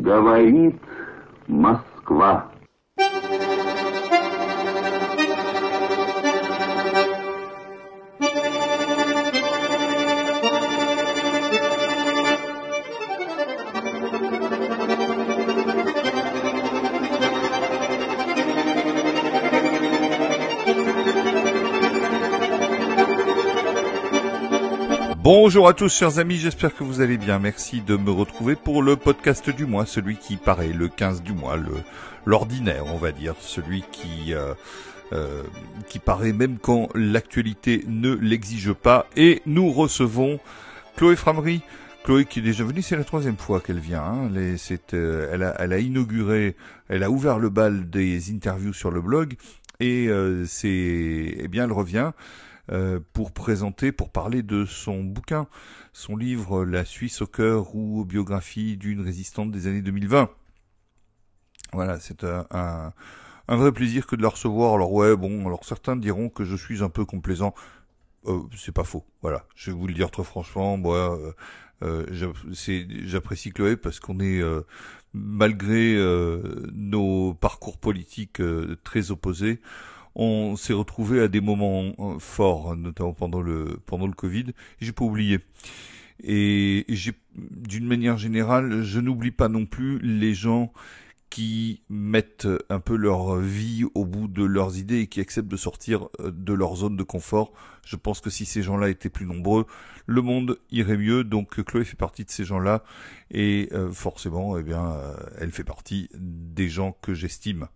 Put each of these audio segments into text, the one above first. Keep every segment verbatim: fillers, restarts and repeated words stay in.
Говорит Москва. Bonjour à tous chers amis, j'espère que vous allez bien. Merci de me retrouver pour le podcast du mois, celui qui paraît le quinze du mois, le l'ordinaire on va dire, celui qui euh, euh, qui paraît même quand l'actualité ne l'exige pas. Et nous recevons Chloé Framery. Chloé qui est déjà venue, c'est la troisième fois qu'elle vient. Hein. Les, c'est, euh, elle, a, elle a inauguré, elle a ouvert le bal des interviews sur le blog et euh, c'est, eh bien elle revient. Euh, pour présenter, pour parler de son bouquin, son livre La Suisse au cœur ou biographie d'une résistante des années deux mille vingt. Voilà, c'est un, un, un vrai plaisir que de la recevoir. Alors ouais, bon, alors certains diront que je suis un peu complaisant. Euh, c'est pas faux, voilà. Je vais vous le dire très franchement, moi, euh, euh, j'a- c'est, j'apprécie Chloé parce qu'on est, euh, malgré euh, nos parcours politiques euh, très opposés, on s'est retrouvé à des moments euh, forts, notamment pendant le pendant le Covid. J'ai pas oublié. Et j'ai, d'une manière générale, je n'oublie pas non plus les gens qui mettent un peu leur vie au bout de leurs idées et qui acceptent de sortir de leur zone de confort. Je pense que si ces gens-là étaient plus nombreux, le monde irait mieux. Donc Chloé fait partie de ces gens-là et euh, forcément, eh bien, euh, elle fait partie des gens que j'estime.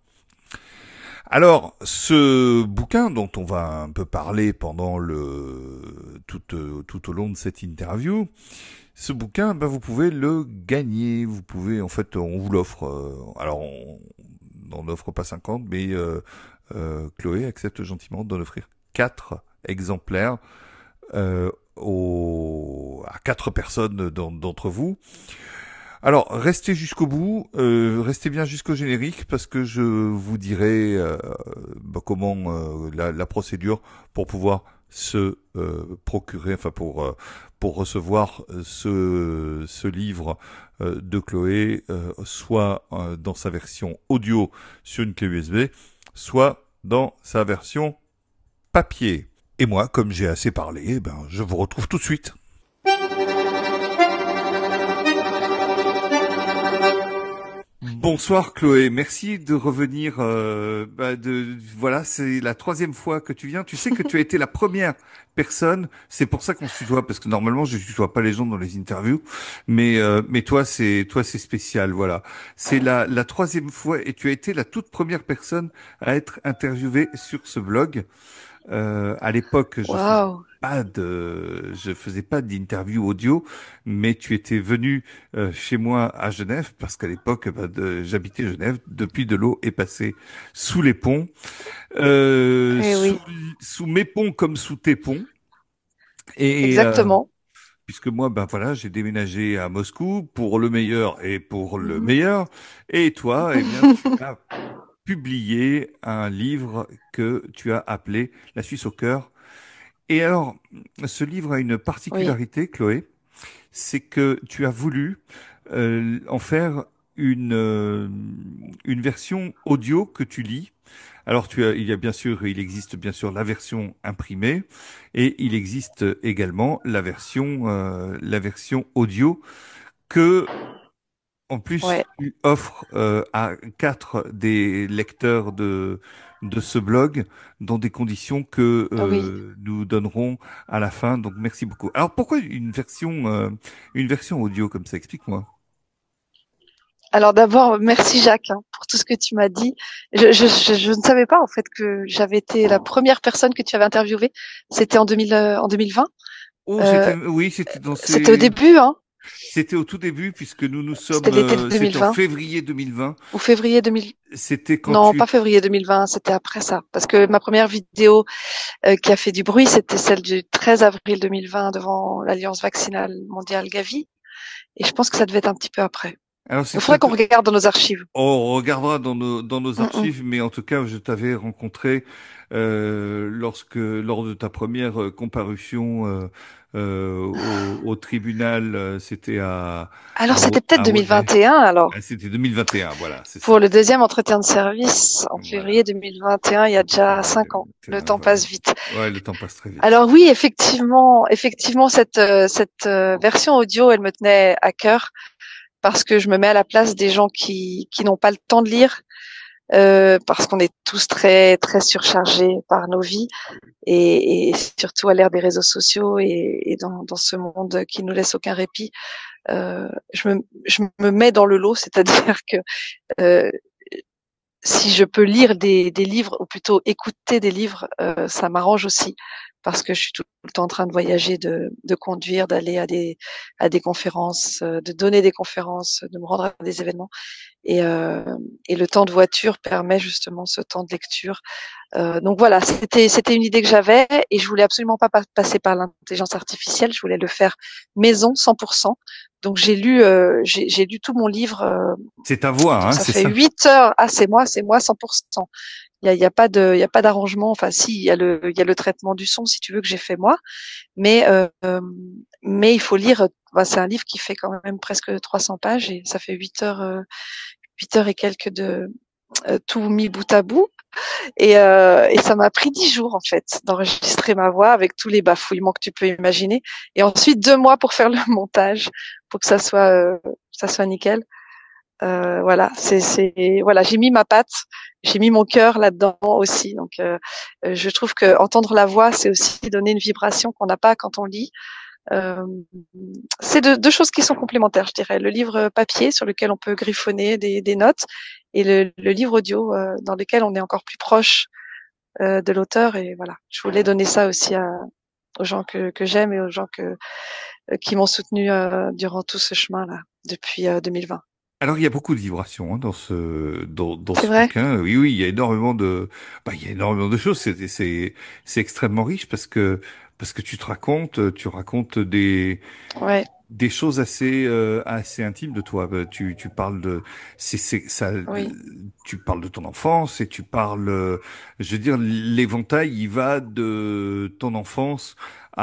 Alors, ce bouquin dont on va un peu parler pendant le tout, euh, tout au long de cette interview, ce bouquin, ben vous pouvez le gagner. Vous pouvez, en fait, on vous l'offre. euh, alors, on n'en offre pas cinquante, mais euh, euh, Chloé accepte gentiment d'en offrir quatre exemplaires euh, aux, à quatre personnes d'en- d'entre vous. Alors, restez jusqu'au bout, euh, restez bien jusqu'au générique parce que je vous dirai euh, bah, comment euh, la, la procédure pour pouvoir se euh, procurer, enfin pour euh, pour recevoir ce ce livre euh, de Chloé, euh, soit euh, dans sa version audio sur une clé U S B, soit dans sa version papier. Et moi, comme j'ai assez parlé, eh ben je vous retrouve tout de suite. Bonsoir Chloé, merci de revenir. Euh, bah de voilà, c'est la troisième fois que tu viens. Tu sais que tu as été la première personne. C'est pour ça qu'on se tutoie parce que normalement je tutoie pas les gens dans les interviews, mais euh, mais toi c'est toi c'est spécial. Voilà, c'est la la troisième fois et tu as été la toute première personne à être interviewée sur ce blog. Euh, à l'époque, je faisais Waouh. pas de, je faisais pas d'interview audio, mais tu étais venu euh, chez moi à Genève parce qu'à l'époque, bah, de- j'habitais Genève. Depuis, de l'eau est passée sous les ponts, euh, Eh sous oui, sous mes ponts comme sous tes ponts. Et euh, exactement. puisque moi, ben voilà, j'ai déménagé à Moscou pour le meilleur et pour le Mhm. meilleur. Et toi, eh bien, tu as publié un livre que tu as appelé La Suisse au cœur. Et alors, ce livre a une Oui, particularité, Chloé, c'est que tu as voulu euh, en faire une euh, une version audio que tu lis. Alors, tu as, il y a bien sûr, il existe bien sûr la version imprimée et il existe également la version euh, la version audio que en plus, ouais, tu offres euh, à quatre des lecteurs de de ce blog dans des conditions que oui. euh, nous donnerons à la fin. Donc, merci beaucoup. Alors, pourquoi une version euh, une version audio comme ça? Explique-moi. Alors d'abord, merci Jacques hein, pour tout ce que tu m'as dit. Je, je, je, je ne savais pas en fait que j'avais été la première personne que tu avais interviewée. C'était en deux mille, euh, en deux mille vingt. Oh, Euh, c'était oui, c'était dans C'était au ces début, hein. c'était au tout début puisque nous nous C'était sommes l'été euh, c'était en deux mille vingt février deux mille vingt. ou février deux mille. C'était quand Non, tu pas février deux mille vingt. C'était après ça, parce que ma première vidéo euh, qui a fait du bruit, c'était celle du treize avril deux mille vingt devant l'Alliance vaccinale mondiale Gavi. Et je pense que ça devait être un petit peu après. Alors c'est Il faudrait très, qu'on regarde dans nos archives. on regardera dans nos dans nos Mm, mm. archives, mais en tout cas, je t'avais rencontré euh, lorsque lors de ta première euh, comparution euh, euh, au, au tribunal, euh, c'était à Alors, à, c'était Au- peut-être à Aulnay. deux mille vingt et un, alors. Ah, c'était deux mille vingt et un, voilà, c'est Pour ça. le deuxième entretien de service, en février Voilà, deux mille vingt et un, il y a en déjà février cinq ans. Le deux mille vingt et un, temps voilà. passe vite. Ouais, le temps passe très vite. Alors oui, effectivement, effectivement, cette, euh, cette euh, version audio, elle me tenait à cœur parce que je me mets à la place des gens qui, qui n'ont pas le temps de lire, euh, parce qu'on est tous très, très surchargés par nos vies et, et surtout à l'ère des réseaux sociaux et, et dans, dans ce monde qui nous laisse aucun répit. Euh, je me, je me mets dans le lot, c'est-à-dire que euh, si je peux lire des, des livres, ou plutôt écouter des livres, euh, ça m'arrange aussi, parce que je suis tout le temps en train de voyager, de, de conduire, d'aller à des, à des conférences, euh, de donner des conférences, de me rendre à des événements. Et, euh, et le temps de voiture permet justement ce temps de lecture. Euh, donc voilà, c'était c'était une idée que j'avais et je voulais absolument pas pa- passer par l'intelligence artificielle. Je voulais le faire maison, cent pour cent. Donc j'ai lu euh, j'ai j'ai lu tout mon livre. euh, C'est ta voix, donc hein, ça c'est fait ça. huit heures. Ah, c'est moi, c'est moi cent pour cent. Il y a, il y a pas de il y a pas d'arrangement. Enfin si, il y a le il y a le traitement du son si tu veux que j'ai fait moi. Mais euh, euh, mais il faut lire. Bah, c'est un livre qui fait quand même presque trois cents pages et ça fait huit heures euh, huit heures et quelques de euh, tout mis bout à bout. Et, euh, et ça m'a pris dix jours en fait d'enregistrer ma voix avec tous les bafouillements que tu peux imaginer. Et ensuite deux mois pour faire le montage, pour que ça soit, euh, ça soit nickel. Euh, voilà, c'est, c'est, voilà, j'ai mis ma patte, j'ai mis mon cœur là-dedans aussi. Donc, euh, je trouve que entendre la voix, c'est aussi donner une vibration qu'on n'a pas quand on lit. Euh, c'est deux, deux choses qui sont complémentaires, je dirais. Le livre papier sur lequel on peut griffonner des, des notes et le, le livre audio euh, dans lequel on est encore plus proche euh, de l'auteur. Et voilà, je voulais donner ça aussi à, aux gens que, que j'aime et aux gens que, euh, qui m'ont soutenu euh, durant tout ce chemin-là depuis euh, deux mille vingt. Alors il y a beaucoup de vibrations hein, dans ce dans, dans C'est ce vrai? bouquin. Oui, oui, il y a énormément de bah, il y a énormément de choses. C'est c'est c'est extrêmement riche parce que parce que tu te racontes, tu racontes des Ouais, des choses assez euh, assez intimes de toi. Euh, Tu tu parles de c'est c'est ça euh, oui, tu parles de ton enfance et tu parles euh, je veux dire l'éventail il va de ton enfance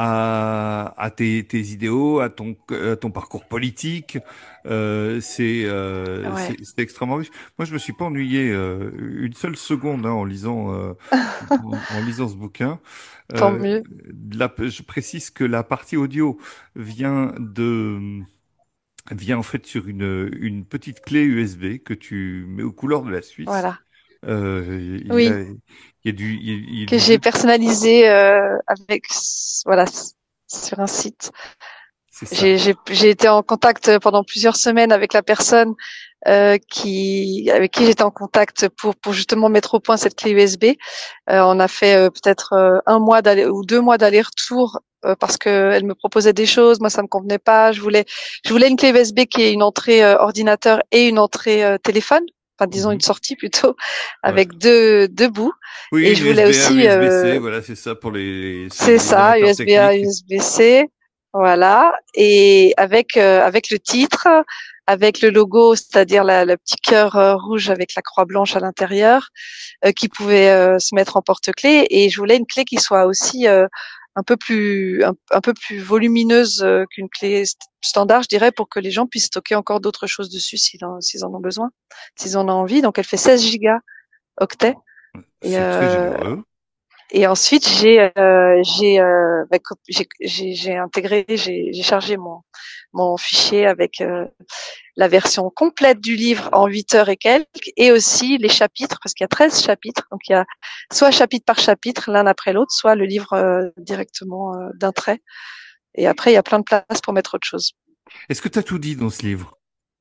à à tes tes idéaux, à ton à ton parcours politique. Euh, c'est euh, ouais, c'est c'est extrêmement riche. Moi, je me suis pas ennuyé euh, une seule seconde hein, en lisant euh, en, en lisant ce bouquin. tant Euh, mieux. la- je précise que la partie audio vient de vient en fait sur une une petite clé U S B que tu mets aux couleurs de la Suisse. Voilà. Euh, il y Oui, a il y a du il y a, il y a que du j'ai jeu, personnalisé euh, avec, voilà, sur un site. c'est ça. J'ai, j'ai, j'ai été en contact pendant plusieurs semaines avec la personne euh, qui, avec qui j'étais en contact pour, pour justement mettre au point cette clé U S B. Euh, on a fait euh, peut-être euh, un mois d'aller ou deux mois d'aller-retour euh, parce que elle me proposait des choses, moi ça me convenait pas. Je voulais, je voulais une clé U S B qui ait une entrée euh, ordinateur et une entrée euh, téléphone. Enfin, disons une Mhm. sortie plutôt Ouais. avec deux deux bouts. Oui, Et une je voulais U S B A, aussi, U S B C, euh, voilà, c'est ça pour les ceux- c'est les ça, amateurs U S B A, techniques. U S B C, voilà, et avec euh, avec le titre, avec le logo, c'est-à-dire la, le petit cœur euh, rouge avec la croix blanche à l'intérieur, euh, qui pouvait euh, se mettre en porte-clés. Et je voulais une clé qui soit aussi euh, un peu plus un, un peu plus volumineuse euh, qu'une clé st- standard, je dirais, pour que les gens puissent stocker encore d'autres choses dessus s'ils en, s'ils en ont besoin, s'ils en ont envie. Donc elle fait seize gigas octets. Et, C'est très euh, généreux. et ensuite, j'ai euh, j'ai euh, bah, co- j'ai j'ai j'ai intégré, j'ai j'ai chargé mon mon fichier avec euh, la version complète du livre en huit heures et quelques, et aussi les chapitres, parce qu'il y a treize chapitres. Donc il y a soit chapitre par chapitre, l'un après l'autre, soit le livre euh, directement euh, d'un trait. Et après, il y a plein de place pour mettre autre chose. Est-ce que tu as tout dit dans ce livre?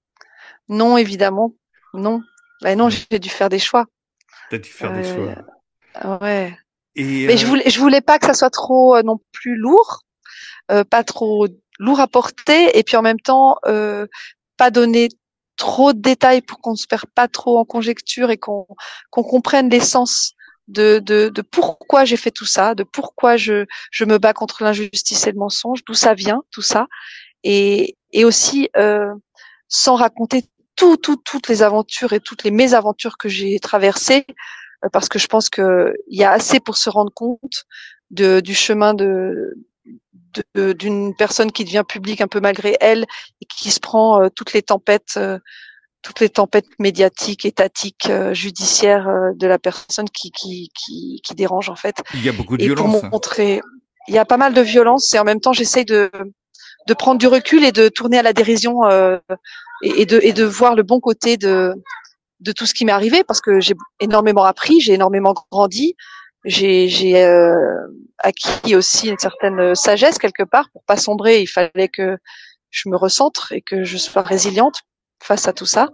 Non, évidemment, non. Ben non, Ouais. j'ai dû faire des choix. T'as dû faire des Euh, choix. ouais. Et Mais je euh, voulais je voulais pas que ça soit trop euh, non plus lourd. Euh, pas trop lourd à porter et puis en même temps euh, pas donner trop de détails pour qu'on se perde pas trop en conjecture et qu'on qu'on comprenne l'essence de, de, de pourquoi j'ai fait tout ça, de pourquoi je, je me bats contre l'injustice et le mensonge, d'où ça vient tout ça, et, et aussi euh, sans raconter tout, tout, toutes les aventures et toutes les mésaventures que j'ai traversées, euh, parce que je pense que il y a assez pour se rendre compte de, du chemin de, de- d'une personne qui devient publique un peu malgré elle et qui se prend euh, toutes les tempêtes, euh, toutes les tempêtes médiatiques, étatiques, euh, judiciaires euh, de la personne qui, qui, qui, qui dérange en fait. Il y a beaucoup de Et pour violence. Hein. montrer, il y a pas mal de violence et en même temps j'essaye de de prendre du recul et de tourner à la dérision euh, et, et de et de voir le bon côté de de tout ce qui m'est arrivé parce que j'ai énormément appris, j'ai énormément grandi, j'ai j'ai euh, acquis aussi une certaine sagesse quelque part pour pas sombrer. Il fallait que je me recentre et que je sois résiliente face à tout ça.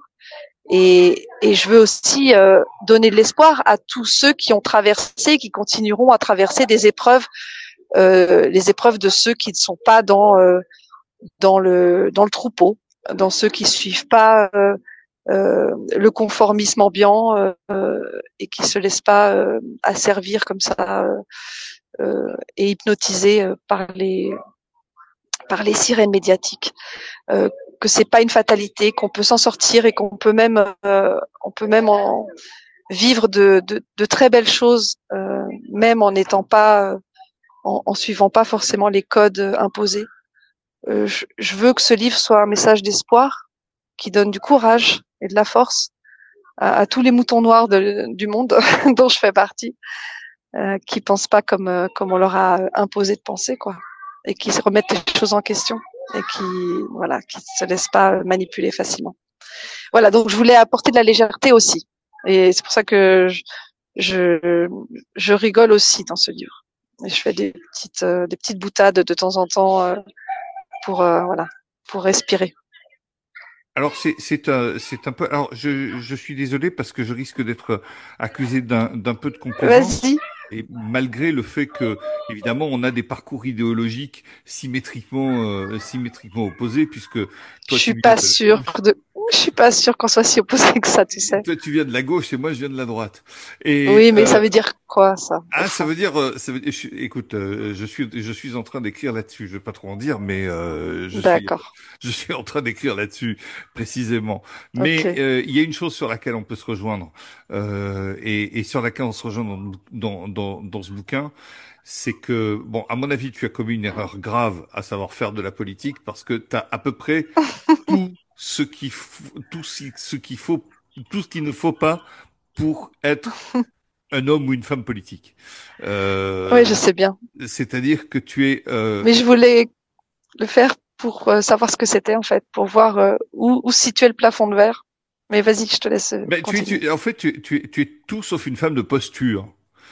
Et, et je veux aussi euh, donner de l'espoir à tous ceux qui ont traversé, qui continueront à traverser des épreuves, euh, les épreuves de ceux qui ne sont pas dans euh, dans le dans le troupeau, dans ceux qui suivent pas euh, euh, le conformisme ambiant euh, et qui se laissent pas euh, asservir comme ça euh, et hypnotiser euh, par les par les sirènes médiatiques. Euh, que c'est pas une fatalité, qu'on peut s'en sortir et qu'on peut même euh, on peut même en vivre de, de, de très belles choses, euh, même en n'étant pas en, en suivant pas forcément les codes imposés. Euh, je, je veux que ce livre soit un message d'espoir qui donne du courage et de la force à, à tous les moutons noirs de, du monde dont je fais partie, euh, qui pensent pas comme euh, comme on leur a imposé de penser, quoi, et qui se remettent les choses en question et qui voilà, qui se laissent pas manipuler facilement. Voilà, donc je voulais apporter de la légèreté aussi, et c'est pour ça que je je, je rigole aussi dans ce livre. Et je fais des petites euh, des petites boutades de temps en temps euh, pour euh, voilà pour respirer. Alors c'est c'est un c'est un peu alors je je suis désolé parce que je risque d'être accusé d'un d'un peu de complaisance Vas-y. et malgré le fait que évidemment on a des parcours idéologiques symétriquement euh, symétriquement opposés puisque Je toi suis tu viens pas de sûre de, je suis pas sûre qu'on soit si opposés que ça, tu sais. toi tu viens de la gauche et moi je viens de la droite et Oui, mais ça euh, veut dire quoi, ça, au ah, ça fond? veut dire, euh, ça veut dire- je- écoute, euh, je suis, je suis en train d'écrire là-dessus. Je vais pas trop en dire, mais euh, je suis, D'accord. je suis en train d'écrire là-dessus précisément. Mais Ok. euh, il y a une chose sur laquelle on peut se rejoindre euh, et, et sur laquelle on se rejoint dans, dans, dans, dans ce bouquin, c'est que, bon, à mon avis, tu as commis une erreur grave à savoir faire de la politique parce que tu as à peu près tout ce qu'il faut, tout ce ce qu'il faut, tout ce qu'il ne faut pas pour être un homme ou une femme politique. Oui, Euh, je sais bien. c'est-à-dire que tu es... Euh, Mais je voulais le faire pour euh, savoir ce que c'était, en fait, pour voir euh, où, où situer le plafond de verre. Mais vas-y, je te laisse euh, ben, tu es, continuer. tu, en fait, tu, tu, es- tu es tout sauf une femme de posture.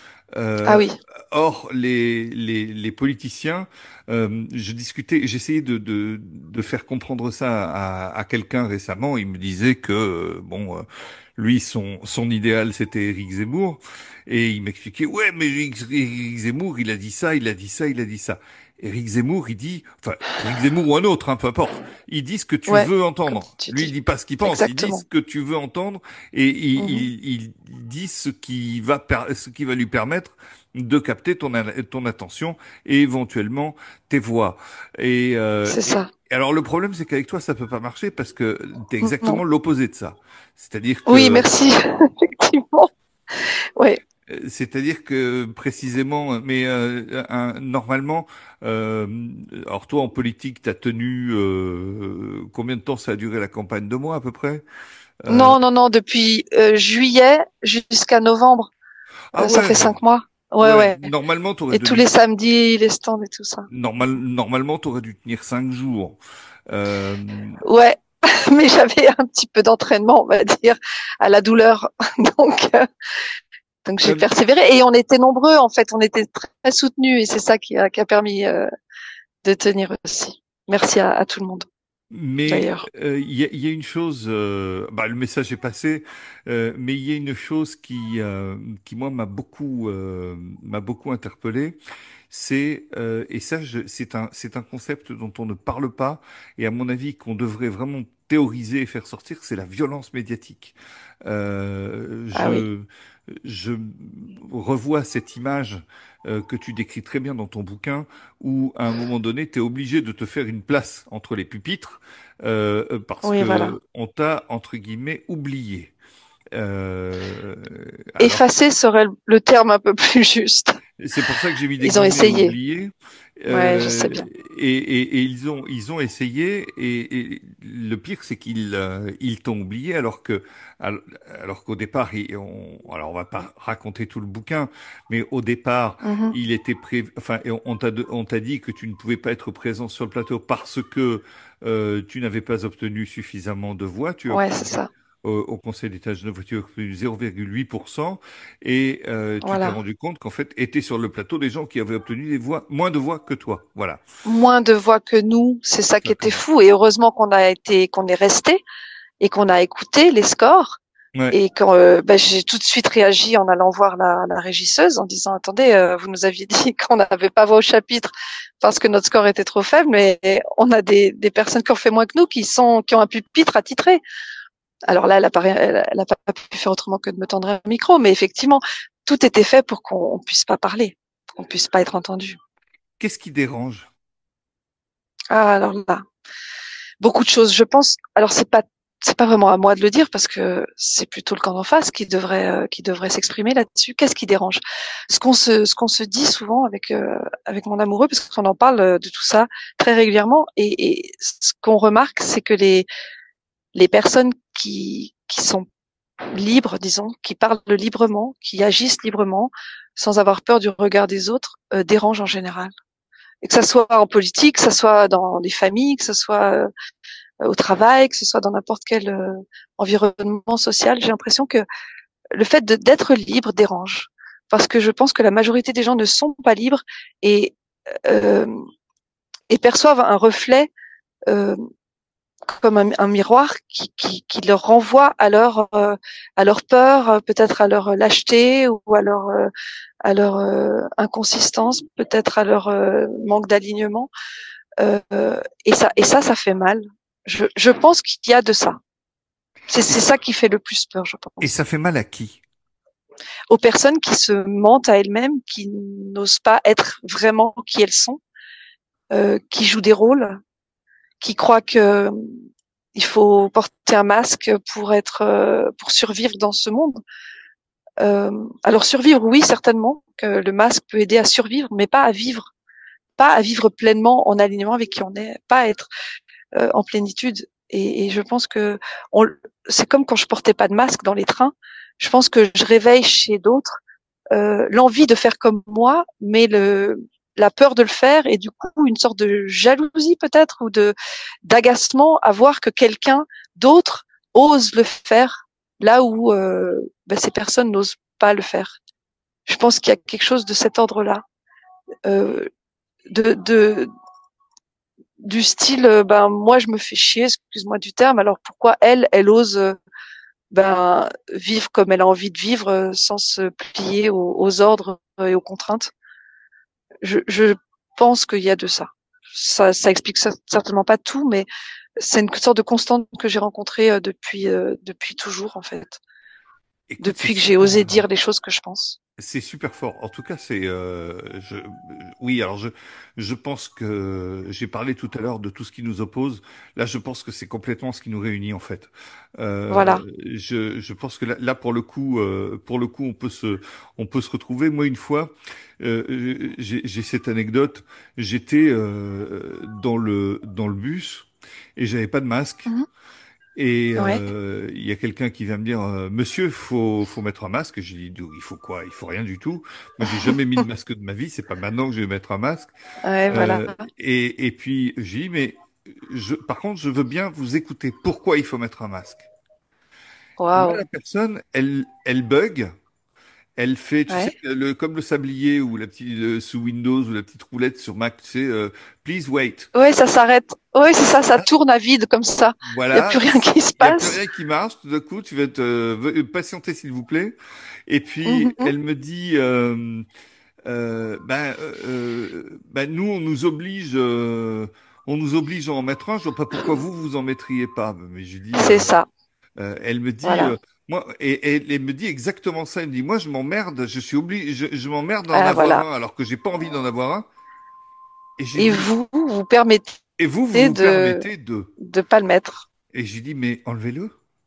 Ah Euh, oui. or, les, les, les politiciens, euh, je discutais, j'essayais de, de, de faire comprendre ça à, à quelqu'un récemment. Il me disait que, euh, bon, euh, lui, son, son idéal, c'était Éric Zemmour. Et il m'expliquait, ouais, mais Éric, Éric Zemmour, il a dit ça, il a dit ça, il a dit ça. Éric Zemmour, il dit, enfin, Éric Zemmour ou un autre, hein, peu importe. Il dit ce que tu Ouais, veux comme entendre. tu Lui, il dis. dit pas ce qu'il pense, il dit ce Exactement. que tu veux entendre et il, Mhm. il, il dit ce qui va, per- ce qui va lui permettre de capter ton, a- ton attention et éventuellement tes voix. Et, euh, C'est et ça. alors le problème, c'est qu'avec toi, ça peut pas marcher parce que t'es Non. exactement l'opposé de ça. C'est-à-dire Oui, que merci. Effectivement. Ouais. euh, c'est-à-dire que précisément, mais euh, un- normalement, euh, alors toi en politique, t'as tenu euh, combien de temps ça a duré la campagne? Deux mois à peu près? Euh, Non, non, non, depuis euh, juillet jusqu'à novembre. ah Euh, ça fait ouais, cinq mois. Ouais, ouais. ouais. Normalement, t'aurais Et tous dû les samedis, les stands et tout ça. normal, normalement t'aurais dû tenir cinq jours. Euh, Ouais, mais j'avais un petit peu d'entraînement, on va dire, à la douleur. Donc, euh, donc j'ai euh, persévéré. Et on était nombreux, en fait, on était très soutenus. Et c'est ça qui a, qui a permis euh, de tenir aussi. Merci à, à tout le monde, Mais d'ailleurs. euh, il y a, il y a une chose, euh, bah, le message est passé, euh, mais il y a une chose qui, euh, qui moi m'a beaucoup, euh, m'a beaucoup interpellé, c'est euh, et ça je- c'est un, c'est un concept dont on ne parle pas et à mon avis qu'on devrait vraiment théoriser et faire sortir, c'est la violence médiatique. Euh, Ah oui, je, je revois cette image euh, que tu décris très bien dans ton bouquin, où à un moment donné, tu es obligé de te faire une place entre les pupitres euh, parce oui, voilà. que on t'a, entre guillemets, oublié. Euh, alors Effacer serait le le terme un peu plus juste. c'est pour ça que j'ai mis des Ils ont guillemets essayé. oubliés. Ouais, je Euh, sais bien. et, et, et ils ont ils ont essayé et, et le pire c'est qu'ils euh, ils t'ont oublié alors que al- alors qu'au départ ils- on, alors on va pas raconter tout le bouquin mais au départ Mhm. il était prévu enfin et on on t'a de- on t'a dit que tu ne pouvais pas être présent sur le plateau parce que euh, tu n'avais pas obtenu suffisamment de voix. Tu as Ouais, c'est obtenu ça. au, au Conseil d'État de Genève, tu as obtenu zéro virgule huit pour cent et euh, tu t'es Voilà. rendu compte qu'en fait étaient sur le plateau des gens qui avaient obtenu des voix, moins de voix que toi. Voilà. Moins de voix que nous, c'est ça qui était Exactement. fou. Et heureusement qu'on a été, qu'on est resté et qu'on a écouté les scores. Ouais. Et quand euh, bah, j'ai tout de suite réagi en allant voir la, la régisseuse en disant attendez, euh, vous nous aviez dit qu'on n'avait pas voix au chapitre parce que notre score était trop faible, mais on a des, des personnes qui ont fait moins que nous qui sont qui ont un pupitre attitré. Alors là, elle a pas, elle, elle a pas pu faire autrement que de me tendre un micro, mais effectivement, tout était fait pour qu'on puisse pas parler, qu'on puisse pas être entendu. Qu'est-ce qui dérange? Ah, alors là, beaucoup de choses, je pense. Alors c'est pas c'est pas vraiment à moi de le dire parce que c'est plutôt le camp d'en face qui devrait euh, qui devrait s'exprimer là-dessus. Qu'est-ce qui dérange? Ce qu'on se ce qu'on se dit souvent avec euh, avec mon amoureux parce qu'on en parle euh, de tout ça très régulièrement et, et ce qu'on remarque c'est que les les personnes qui qui sont libres, disons, qui parlent librement, qui agissent librement, sans avoir peur du regard des autres, euh, dérangent en général. Et que ça soit en politique, que ça soit dans les familles, que ce soit euh, au travail, que ce soit dans n'importe quel euh, environnement social, j'ai l'impression que le fait de, d'être libre dérange. Parce que je pense que la majorité des gens ne sont pas libres et, euh, et perçoivent un reflet euh, comme un, un miroir qui, qui, qui leur renvoie à leur euh, à leur peur, peut-être à leur lâcheté ou à leur euh, à leur euh, inconsistance, peut-être à leur euh, manque d'alignement. Euh, et ça et ça ça fait mal. Je, je pense qu'il y a de ça. C'est Et, c'est c- ça qui fait le plus peur, je et pense. ça fait mal à qui? Aux personnes qui se mentent à elles-mêmes, qui n'osent pas être vraiment qui elles sont, euh, qui jouent des rôles, qui croient que il faut porter un masque pour être euh, pour survivre dans ce monde. Euh, alors survivre, oui, certainement que le masque peut aider à survivre, mais pas à vivre, pas à vivre pleinement en alignement avec qui on est, pas à être euh, en plénitude. Et, et je pense que on, c'est comme quand je portais pas de masque dans les trains. Je pense que je réveille chez d'autres euh, l'envie de faire comme moi, mais le la peur de le faire et du coup une sorte de jalousie peut-être ou de d'agacement à voir que quelqu'un d'autre ose le faire là où euh, ben, ces personnes n'osent pas le faire. Je pense qu'il y a quelque chose de cet ordre-là, euh, de, de du style euh, ben moi je me fais chier, excuse-moi du terme, alors pourquoi elle, elle ose euh, ben vivre comme elle a envie de vivre euh, sans se plier aux, aux ordres et aux contraintes. Je, je pense qu'il y a de ça. Ça, ça explique certainement pas tout, mais c'est une sorte de constante que j'ai rencontrée euh, depuis euh, depuis toujours en fait, Écoute, c'est depuis que j'ai super. osé dire les choses que je pense. C'est super fort. En tout cas, c'est euh, je oui, alors je je pense que j'ai parlé tout à l'heure de tout ce qui nous oppose. Là, je pense que c'est complètement ce qui nous réunit en fait. Voilà. Euh, je je pense que là, là pour le coup euh, pour le coup on peut se on peut se retrouver. Moi une fois euh, j'ai j'ai cette anecdote. J'étais euh, dans le dans le bus et j'avais pas de masque. Mhm. Et Ouais. euh, il y a quelqu'un qui vient me dire, euh, Monsieur, faut faut mettre un masque. J'ai dit, D'où- il faut quoi? Il faut rien du tout. Moi, j'ai jamais mis de masque de ma vie. C'est pas maintenant que je vais mettre un masque. Ouais, voilà. Euh, et et puis j'ai dit, mais je, par contre, je veux bien vous écouter. Pourquoi il faut mettre un masque? Et là, Waouh. la personne, elle elle bug. Elle fait, tu sais, Ouais. le, comme le sablier ou la petite euh, sous Windows ou la petite roulette sur Mac, tu sais, euh, please wait. Ouais, ça s'arrête. Ouais, c'est C'est ça, ça ça. tourne à vide comme ça. Il y a plus Voilà, rien qui se il n'y a plus passe. rien qui marche. Tout d'un coup, tu vas te euh, veuillez patienter, s'il vous plaît. Et puis, Mhm. elle me dit, euh, euh, ben, euh, euh, ben, nous, on nous oblige, euh, on on nous oblige à en mettre un. Je vois pas pourquoi vous vous en mettriez pas. Mais je lui dis, C'est euh, ça. euh, elle me dit, Voilà. euh, moi, et, et elle me dit exactement ça. Elle me dit, moi, je m'emmerde, je suis obligé, je, je m'emmerde d'en Ah, avoir voilà. un alors que j'ai pas envie d'en avoir un. Et j'ai Et dit, vous, vous permettez et vous, vous vous de permettez de. de pas le mettre. Et j'ai dit, mais enlevez-le.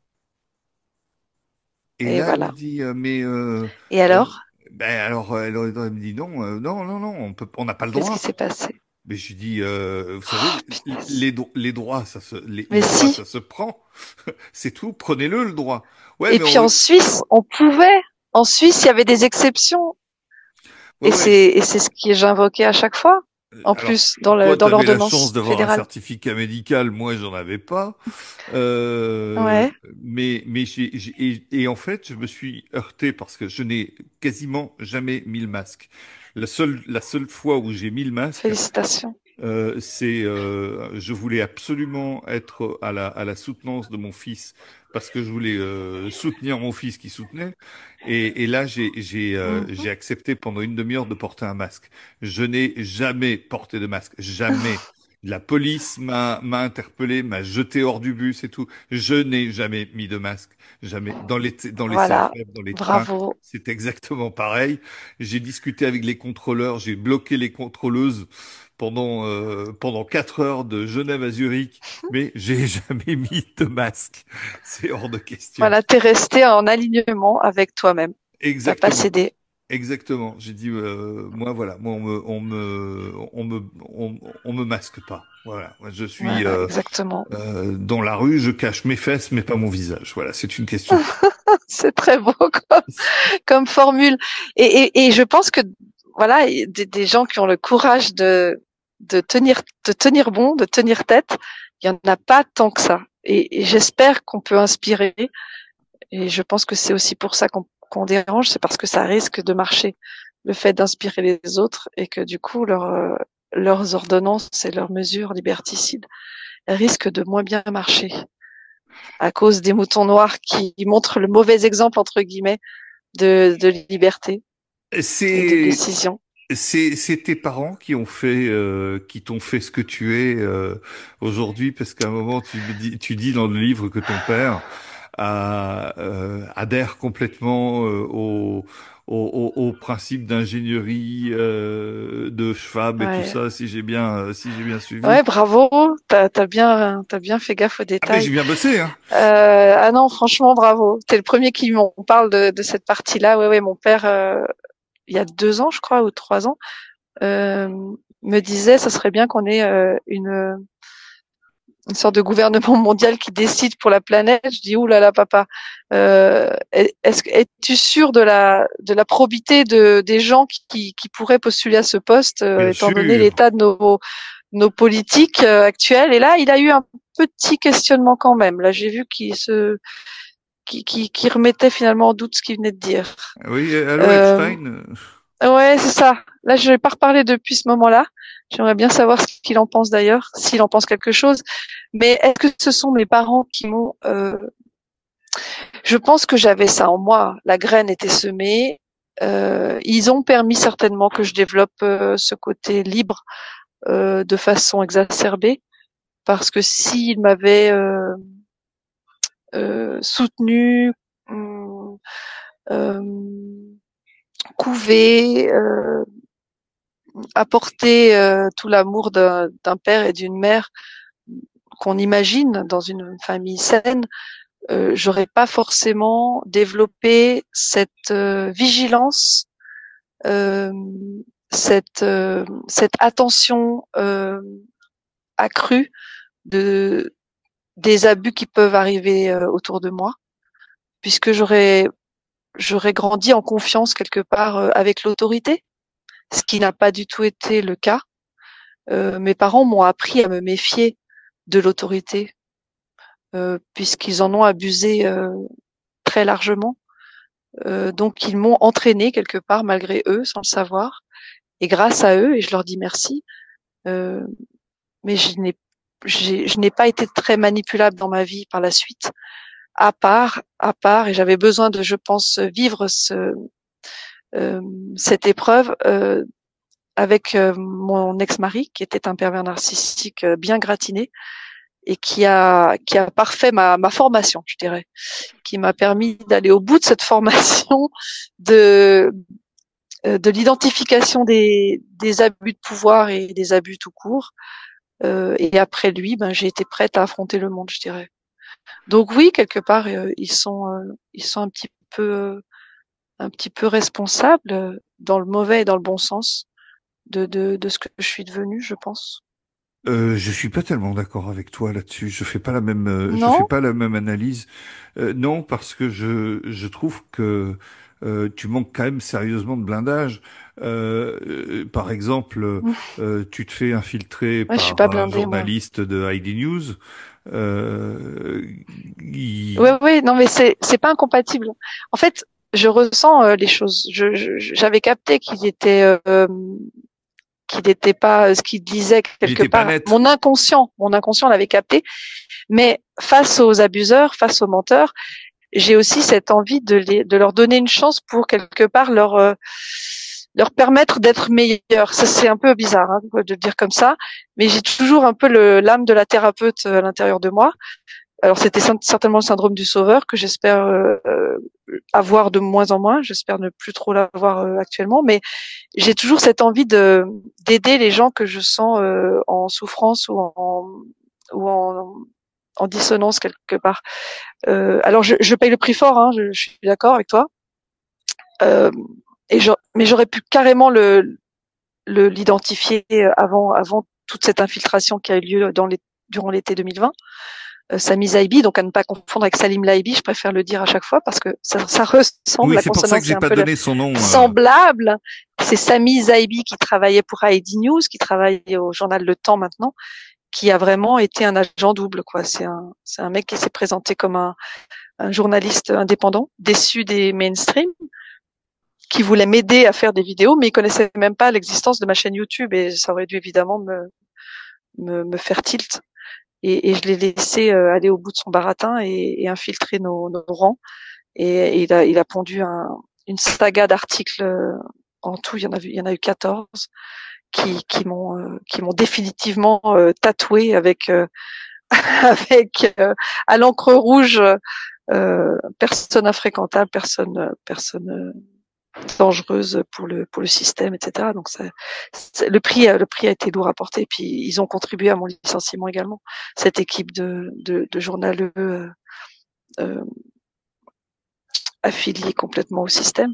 Et Et là, elle me voilà. dit, euh, mais euh, Et euh, alors, ben alors, elle, elle me dit non, euh, non, non, non, on peut, on n'a pas le qu'est-ce qui droit. s'est passé? Mais je lui dis, euh, vous savez, Oh, punaise. les, dro- les droits, ça se, les, Mais les droits, si. ça se prend. C'est tout. Prenez-le le droit. Ouais, Et mais on puis en veut. Suisse, on pouvait. En Suisse, il y avait des exceptions. Ouais, Et ouais. c'est je- et c'est ce que j'invoquais à chaque fois. En Alors, plus, dans le toi, dans tu avais la chance l'ordonnance d'avoir un fédérale. certificat médical. Moi, j'en avais pas. Euh, Ouais. mais mais j'ai, j'ai- et, et en fait, je me suis heurté parce que je n'ai quasiment jamais mis le masque. La seule la seule fois où j'ai mis le masque, Félicitations. Euh, c'est, euh, je voulais absolument être à la, à la soutenance de mon fils parce que je voulais euh, soutenir mon fils qui soutenait. Et, et là, j'ai, j'ai, euh, Mhm. j'ai accepté pendant une demi-heure de porter un masque. Je n'ai jamais porté de masque, jamais. La police m'a, m'a interpellé, m'a jeté hors du bus et tout. Je n'ai jamais mis de masque, jamais. Dans les, dans les Voilà. C F F, dans les trains, Bravo. c'est exactement pareil. J'ai discuté avec les contrôleurs, j'ai bloqué les contrôleuses pendant euh, pendant quatre heures de Genève à Zurich, mais j'ai jamais mis de masque. C'est hors de question. Voilà, t'es resté en alignement avec toi-même. T'as pas Exactement, cédé. exactement. J'ai dit euh, moi voilà, moi on me on me on me on, on me masque pas. Voilà, moi je suis Voilà, euh, exactement. euh, dans la rue, je cache mes fesses, mais pas mon visage. Voilà, c'est une question. C'est très beau comme, comme formule. Et, et, et je pense que voilà, des, des gens qui ont le courage de de tenir de tenir bon, de tenir tête, il y en a pas tant que ça. Et, et j'espère qu'on peut inspirer. Et je pense que c'est aussi pour ça qu'on qu'on dérange, c'est parce que ça risque de marcher. Le fait d'inspirer les autres et que du coup leur, euh, leurs ordonnances et leurs mesures liberticides risquent de moins bien marcher à cause des moutons noirs qui montrent le mauvais exemple entre guillemets de, de liberté et de C'est décision. c'est c'est tes parents qui ont fait euh, qui t'ont fait ce que tu es euh, aujourd'hui parce qu'à un moment tu me dis tu dis dans le livre que ton père a, euh, adhère complètement euh, au, au, au, au principe d'ingénierie euh, de Schwab et tout Ouais, ça, si j'ai bien, euh, si j'ai bien suivi. ouais, bravo. T'as, t'as bien, t'as bien fait gaffe aux Ah ben j'ai détails. bien bossé, hein. Euh, ah non, franchement, bravo. T'es le premier qui m'en parle de, de cette partie-là. Ouais, ouais, mon père, euh, il y a deux ans, je crois, ou trois ans, euh, me disait, ça serait bien qu'on ait euh, une, une sorte de gouvernement mondial qui décide pour la planète. Je dis, ouh là là, papa, euh, est-ce que es-tu sûr de la de la probité de des gens qui, qui pourraient postuler à ce poste, euh, Bien étant donné sûr. l'état de nos nos politiques euh, actuelles? Et là, il a eu un petit questionnement quand même. Là, j'ai vu qu'il se qui, qui, qui remettait finalement en doute ce qu'il venait de dire. Oui, allô Euh, Epstein. ouais, c'est ça. Là, je n'ai pas reparlé depuis ce moment-là. J'aimerais bien savoir ce qu'il en pense d'ailleurs, s'il en pense quelque chose. Mais est-ce que ce sont mes parents qui m'ont... Euh... Je pense que j'avais ça en moi. La graine était semée. Euh, ils ont permis certainement que je développe euh, ce côté libre euh, de façon exacerbée. Parce que s'ils m'avaient euh, euh, soutenu, hum, euh, couvé, euh, apporter euh, tout l'amour d'un d'un père et d'une mère qu'on imagine dans une famille saine, euh, j'aurais pas forcément développé cette euh, vigilance, euh, cette euh, cette attention euh, accrue de des abus qui peuvent arriver euh, autour de moi, puisque j'aurais j'aurais grandi en confiance quelque part euh, avec l'autorité, ce qui n'a pas du tout été le cas. Euh, mes parents m'ont appris à me méfier de l'autorité, euh, puisqu'ils en ont abusé euh, très largement. Euh, donc ils m'ont entraîné quelque part malgré eux, sans le savoir, et grâce à eux, et je leur dis merci. Euh, mais je n'ai, j'ai, je n'ai pas été très manipulable dans ma vie par la suite, à part, à part, et j'avais besoin de, je pense, vivre ce, euh, cette épreuve euh, avec euh, mon ex-mari, qui était un pervers narcissique euh, bien gratiné et qui a qui a parfait ma ma formation, je dirais, qui m'a permis d'aller au bout de cette formation de euh, de l'identification des des abus de pouvoir et des abus tout court. Euh, et après lui, ben j'ai été prête à affronter le monde, je dirais. Donc oui, quelque part, euh, ils sont euh, ils sont un petit peu euh, un petit peu responsables euh, dans le mauvais et dans le bon sens de de de ce que je suis devenue, je pense. Euh, je suis pas tellement d'accord avec toi là-dessus. Je fais pas la même, euh, je fais Non? pas la même analyse. Euh, non, parce que je, je trouve que euh, tu manques quand même sérieusement de blindage. Euh, euh, par exemple, euh, tu te fais infiltrer Ouais, je suis par pas un blindée, moi. journaliste de I D News. Euh, Ouais, il, ouais, non, mais c'est c'est pas incompatible. En fait, je ressens euh, les choses. Je, je- j'avais capté qu'il était euh, qu'il n'était pas euh, ce qu'il disait il quelque était pas part. net. Mon inconscient, mon inconscient l'avait capté. Mais face aux abuseurs, face aux menteurs, j'ai aussi cette envie de les, de leur donner une chance pour quelque part leur euh, leur permettre d'être meilleurs. Ça c'est un peu bizarre hein, de le dire comme ça, mais j'ai toujours un peu le l'âme de la thérapeute à l'intérieur de moi. Alors c'était certainement le syndrome du sauveur que j'espère euh, avoir de moins en moins. J'espère ne plus trop l'avoir euh, actuellement, mais j'ai toujours cette envie de d'aider les gens que je sens euh, en souffrance ou en ou en, en dissonance quelque part. Euh, alors je, je paye le prix fort, hein, je, je suis d'accord avec toi. Euh, et je, mais j'aurais pu carrément le le l'identifier avant avant toute cette infiltration qui a eu lieu dans les durant l'été deux mille vingt. Euh, Sami Zaïbi, donc à ne pas confondre avec Salim Laibi, je préfère le dire à chaque fois parce que ça, ça ressemble, Oui, la c'est pour ça que consonance est j'ai un pas peu donné son nom. euh. semblable. C'est Sami Zaïbi qui travaillait pour I D News, qui travaille au journal Le Temps maintenant, qui a vraiment été un agent double, quoi. C'est un, c'est un mec qui s'est présenté comme un, un journaliste indépendant, déçu des mainstream, qui voulait m'aider à faire des vidéos, mais il connaissait même pas l'existence de ma chaîne YouTube et ça aurait dû évidemment me, me, me faire tilt. Et, et je l'ai laissé euh, aller au bout de son baratin et, et infiltrer nos, nos rangs. Et, et il, a, il a pondu un, une saga d'articles. Euh, en tout, il y en a, il y en a eu quatorze qui, qui m'ont, euh, qui m'ont définitivement euh, tatoué avec, euh, avec euh, à l'encre rouge, euh, personne infréquentable, personne, personne euh, dangereuse pour le pour le système, et cetera. Donc ça, le prix, le prix a été lourd à porter. Puis ils ont contribué à mon licenciement également. Cette équipe de de, de journaleux euh, euh, affiliés complètement au système.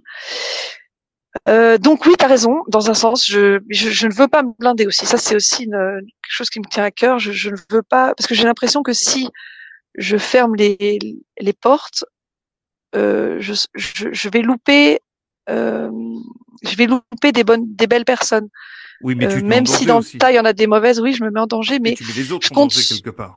Euh, donc oui, tu as raison. Dans un sens, je, je je ne veux pas me blinder aussi. Ça c'est aussi une, quelque chose qui me tient à cœur. Je, je ne veux pas parce que j'ai l'impression que si je ferme les les portes, euh, je, je je vais louper. Euh, je vais louper des bonnes, des belles personnes. Oui, mais Euh, tu te mets en même si danger dans le aussi. tas il y en a des mauvaises, oui, je me mets en danger, Et mais tu mets les je autres en compte. danger quelque part.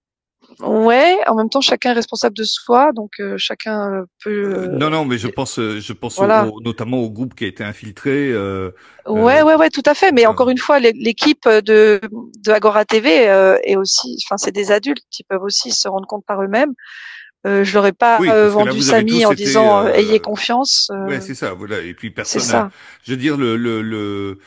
Ouais, en même temps, chacun est responsable de soi, donc euh, chacun euh, peut. Euh, Euh, non, non, mais je pense, euh, je pense au, voilà. au- notamment au groupe qui a été infiltré. Euh, Ouais, euh, ouais, ouais, tout à fait. Mais euh, encore une fois, l'é- l'équipe de de Agora T V euh, est aussi, enfin, c'est des adultes qui peuvent aussi se rendre compte par eux-mêmes. Euh, je leur ai pas oui, euh, parce que là, vendu vous avez Samy tous en été. disant euh, ayez Euh, confiance. ouais, Euh, c'est ça. Voilà. Et puis c'est personne. A, ça, je veux dire, le le le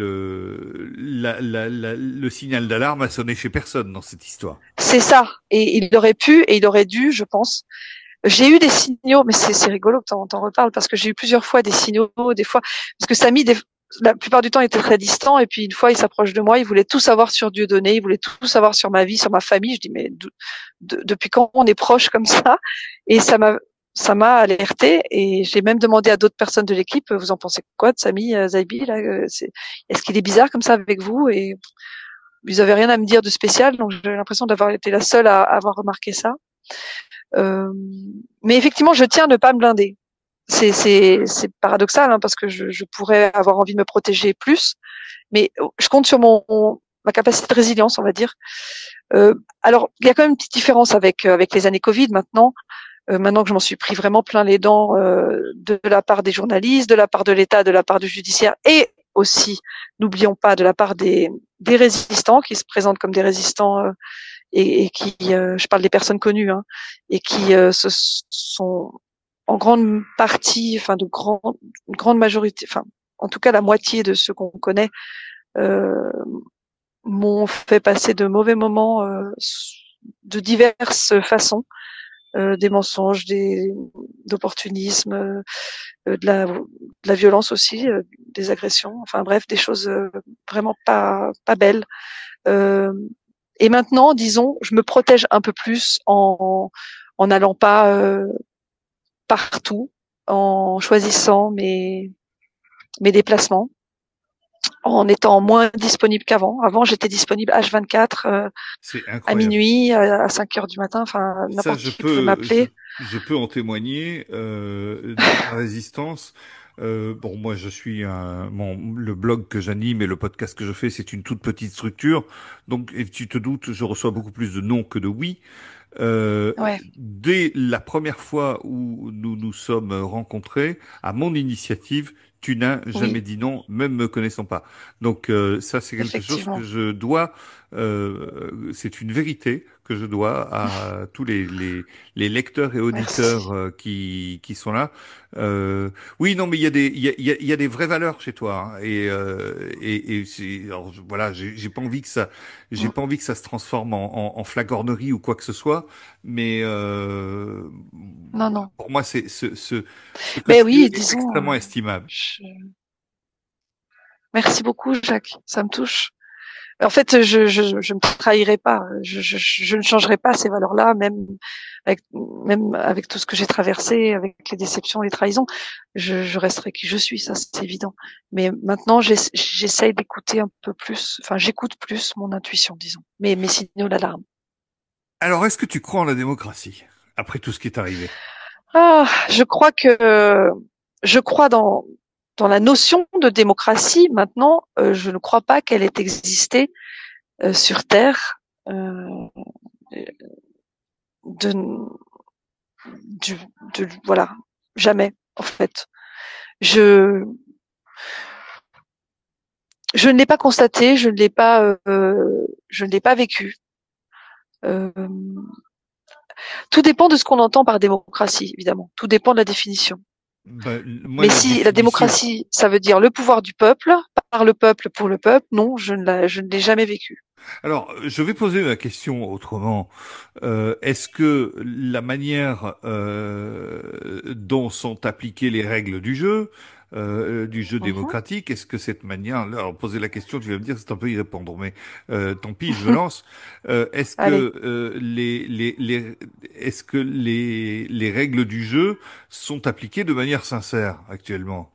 le la, la, la- le signal d'alarme a sonné chez personne dans cette histoire. c'est ça. Et il aurait pu et il aurait dû, je pense. J'ai eu des signaux, mais c'est c'est rigolo que t'en t'en reparles parce que j'ai eu plusieurs fois des signaux, des fois parce que Samy, des, la plupart du temps, il était très distant et puis une fois, il s'approche de moi, il voulait tout savoir sur Dieudonné, il voulait tout savoir sur ma vie, sur ma famille. Je dis mais de, de, depuis quand on est proche comme ça? Et ça m'a ça m'a alerté et j'ai même demandé à d'autres personnes de l'équipe, vous en pensez quoi de Samy euh, Zaibi là? euh, c'est, Est-ce qu'il est bizarre comme ça avec vous? Et ils avaient rien à me dire de spécial, donc j'ai l'impression d'avoir été la seule à, à avoir remarqué ça. Euh, mais effectivement, je tiens à ne pas me blinder. C'est, c'est, c'est paradoxal hein, parce que je, je pourrais avoir envie de me protéger plus, mais je compte sur mon, mon ma capacité de résilience, on va dire. Euh, alors, il y a quand même une petite différence avec avec les années Covid maintenant. Euh, maintenant que je m'en suis pris vraiment plein les dents euh, de la part des journalistes, de la part de l'État, de la part du judiciaire et aussi, n'oublions pas, de la part des des résistants qui se présentent comme des résistants euh, et, et qui, euh, je parle des personnes connues, hein, et qui euh, se sont en grande partie, enfin de grand, une grande majorité, enfin en tout cas la moitié de ceux qu'on connaît, euh, m'ont fait passer de mauvais moments euh, de diverses façons, euh, des mensonges, des d'opportunisme, euh, de la de la violence aussi, euh, des agressions, enfin bref, des choses euh, vraiment pas pas belles. Euh, et maintenant, disons, je me protège un peu plus en en n'allant pas euh, partout, en choisissant mes mes déplacements, en étant moins disponible qu'avant. Avant, j'étais disponible H vingt-quatre, euh, C'est à incroyable. minuit, à cinq heures du matin, enfin Ça, n'importe je qui pouvait peux, je, m'appeler. je peux en témoigner. Euh, dans la résistance, euh, bon, moi, je suis un, mon, le blog que j'anime et le podcast que je fais, c'est une toute petite structure. Donc, et tu te doutes, je reçois beaucoup plus de non que de oui. Euh, Ouais, dès la première fois où nous nous sommes rencontrés, à mon initiative, tu n'as jamais oui, dit non, même me connaissant pas. Donc euh, ça, c'est quelque chose que effectivement. je dois, euh, c'est une vérité que je dois à tous les, les, les lecteurs et auditeurs Merci. euh, qui, qui sont là. Euh, oui, non, mais il y a des, il y a, il y a, il y a des vraies valeurs chez toi, hein, et, euh, et, et c'est, alors, je- voilà, j'ai j'ai pas envie que ça, j'ai Mm. pas envie que ça se transforme en, en, en flagornerie ou quoi que ce soit, mais euh, Non, non. pour moi, c'est ce, ce, ce que Mais tu es oui, est disons, euh, extrêmement estimable. je... merci beaucoup, Jacques. Ça me touche. En fait, je je je me trahirai pas. Je je je ne changerai pas ces valeurs-là, même avec même avec tout ce que j'ai traversé, avec les déceptions, les trahisons. Je je resterai qui je suis, ça c'est évident. Mais maintenant, j'ess- j'essaye d'écouter un peu plus. Enfin, j'écoute plus mon intuition, disons. Mais mes signaux d'alarme. Alors, est-ce que tu crois en la démocratie après tout ce qui est arrivé? Ah, je crois que je crois dans dans la notion de démocratie. Maintenant, euh, je ne crois pas qu'elle ait existé euh, sur Terre euh, de, du, de voilà, jamais en fait. Je je ne l'ai pas constaté, je ne l'ai pas euh, je ne l'ai pas vécu. Euh, tout dépend de ce qu'on entend par démocratie, évidemment. Tout dépend de la définition. Ben, moi, Mais la si la définition. démocratie, ça veut dire le pouvoir du peuple, par le peuple, pour le peuple, non, je ne l'ai, je ne l'ai jamais vécu. Alors, je vais poser la question autrement. Euh, est-ce que la manière euh, dont sont appliquées les règles du jeu, euh, du jeu Mhm. démocratique, est-ce que cette manière, là, alors poser la question, tu vas me dire, c'est un peu y répondre, mais euh, tant pis, je me lance. Euh, est-ce Allez. que euh, les, les, les, est-ce que les, les règles du jeu sont appliquées de manière sincère actuellement?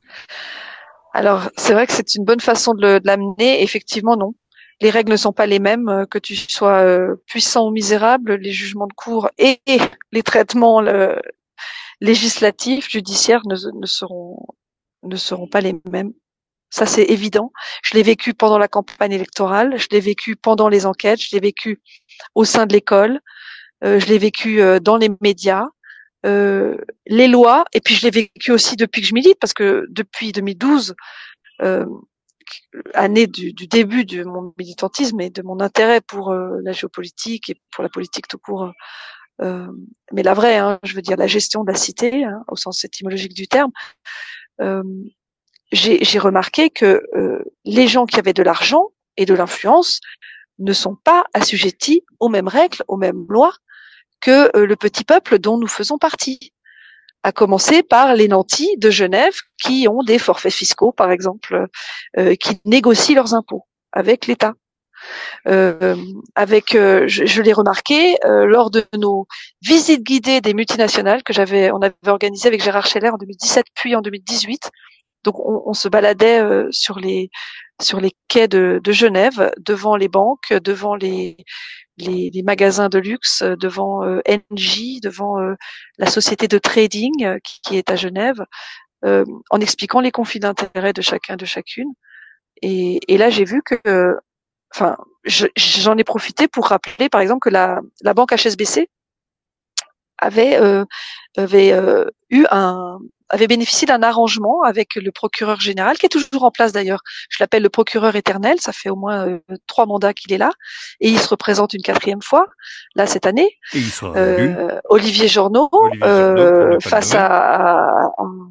Alors, c'est vrai que c'est une bonne façon de le- de l'amener. Effectivement, non. Les règles ne sont pas les mêmes, euh, que tu sois euh, puissant ou misérable. Les jugements de cour et, et les traitements le- législatifs, judiciaires ne, ne seront ne seront pas les mêmes. Ça, c'est évident. Je l'ai vécu pendant la campagne électorale, je l'ai vécu pendant les enquêtes, je l'ai vécu au sein de l'école, euh, je l'ai vécu euh, dans les médias, euh, les lois, et puis je l'ai vécu aussi depuis que je milite, parce que depuis deux mille douze, euh, année du, du début de mon militantisme et de mon intérêt pour euh, la géopolitique et pour la politique tout court, euh, mais la vraie, hein, je veux dire la gestion de la cité, hein, au sens étymologique du terme, euh, j'ai, j'ai remarqué que euh, les gens qui avaient de l'argent et de l'influence ne sont pas assujettis aux mêmes règles, aux mêmes lois que euh, le petit peuple dont nous faisons partie. À commencer par les nantis de Genève qui ont des forfaits fiscaux, par exemple, euh, qui négocient leurs impôts avec l'État. Euh, avec, euh, je, je l'ai remarqué euh, lors de nos visites guidées des multinationales que j'avais, on avait organisé avec Gérard Scheller en deux mille dix-sept puis en deux mille dix-huit. Donc on, on se baladait euh, sur les sur les quais de, de Genève, devant les banques, devant les les, les magasins de luxe, devant euh, Engie, devant euh, la société de trading euh, qui, qui est à Genève, euh, en expliquant les conflits d'intérêts de chacun de chacune. Et, et là, j'ai vu que, euh, enfin, je, j'en ai profité pour rappeler, par exemple, que la, la banque H S B C avait euh, avait euh, eu un avait bénéficié d'un arrangement avec le procureur général, qui est toujours en place d'ailleurs. Je l'appelle le procureur éternel, ça fait au moins euh, trois mandats qu'il est là, et il se représente une quatrième fois, là cette année. Et il sera réélu, Euh, Olivier Journeau, Olivier Journeau, pour ne euh, pas le face nommer. à, à,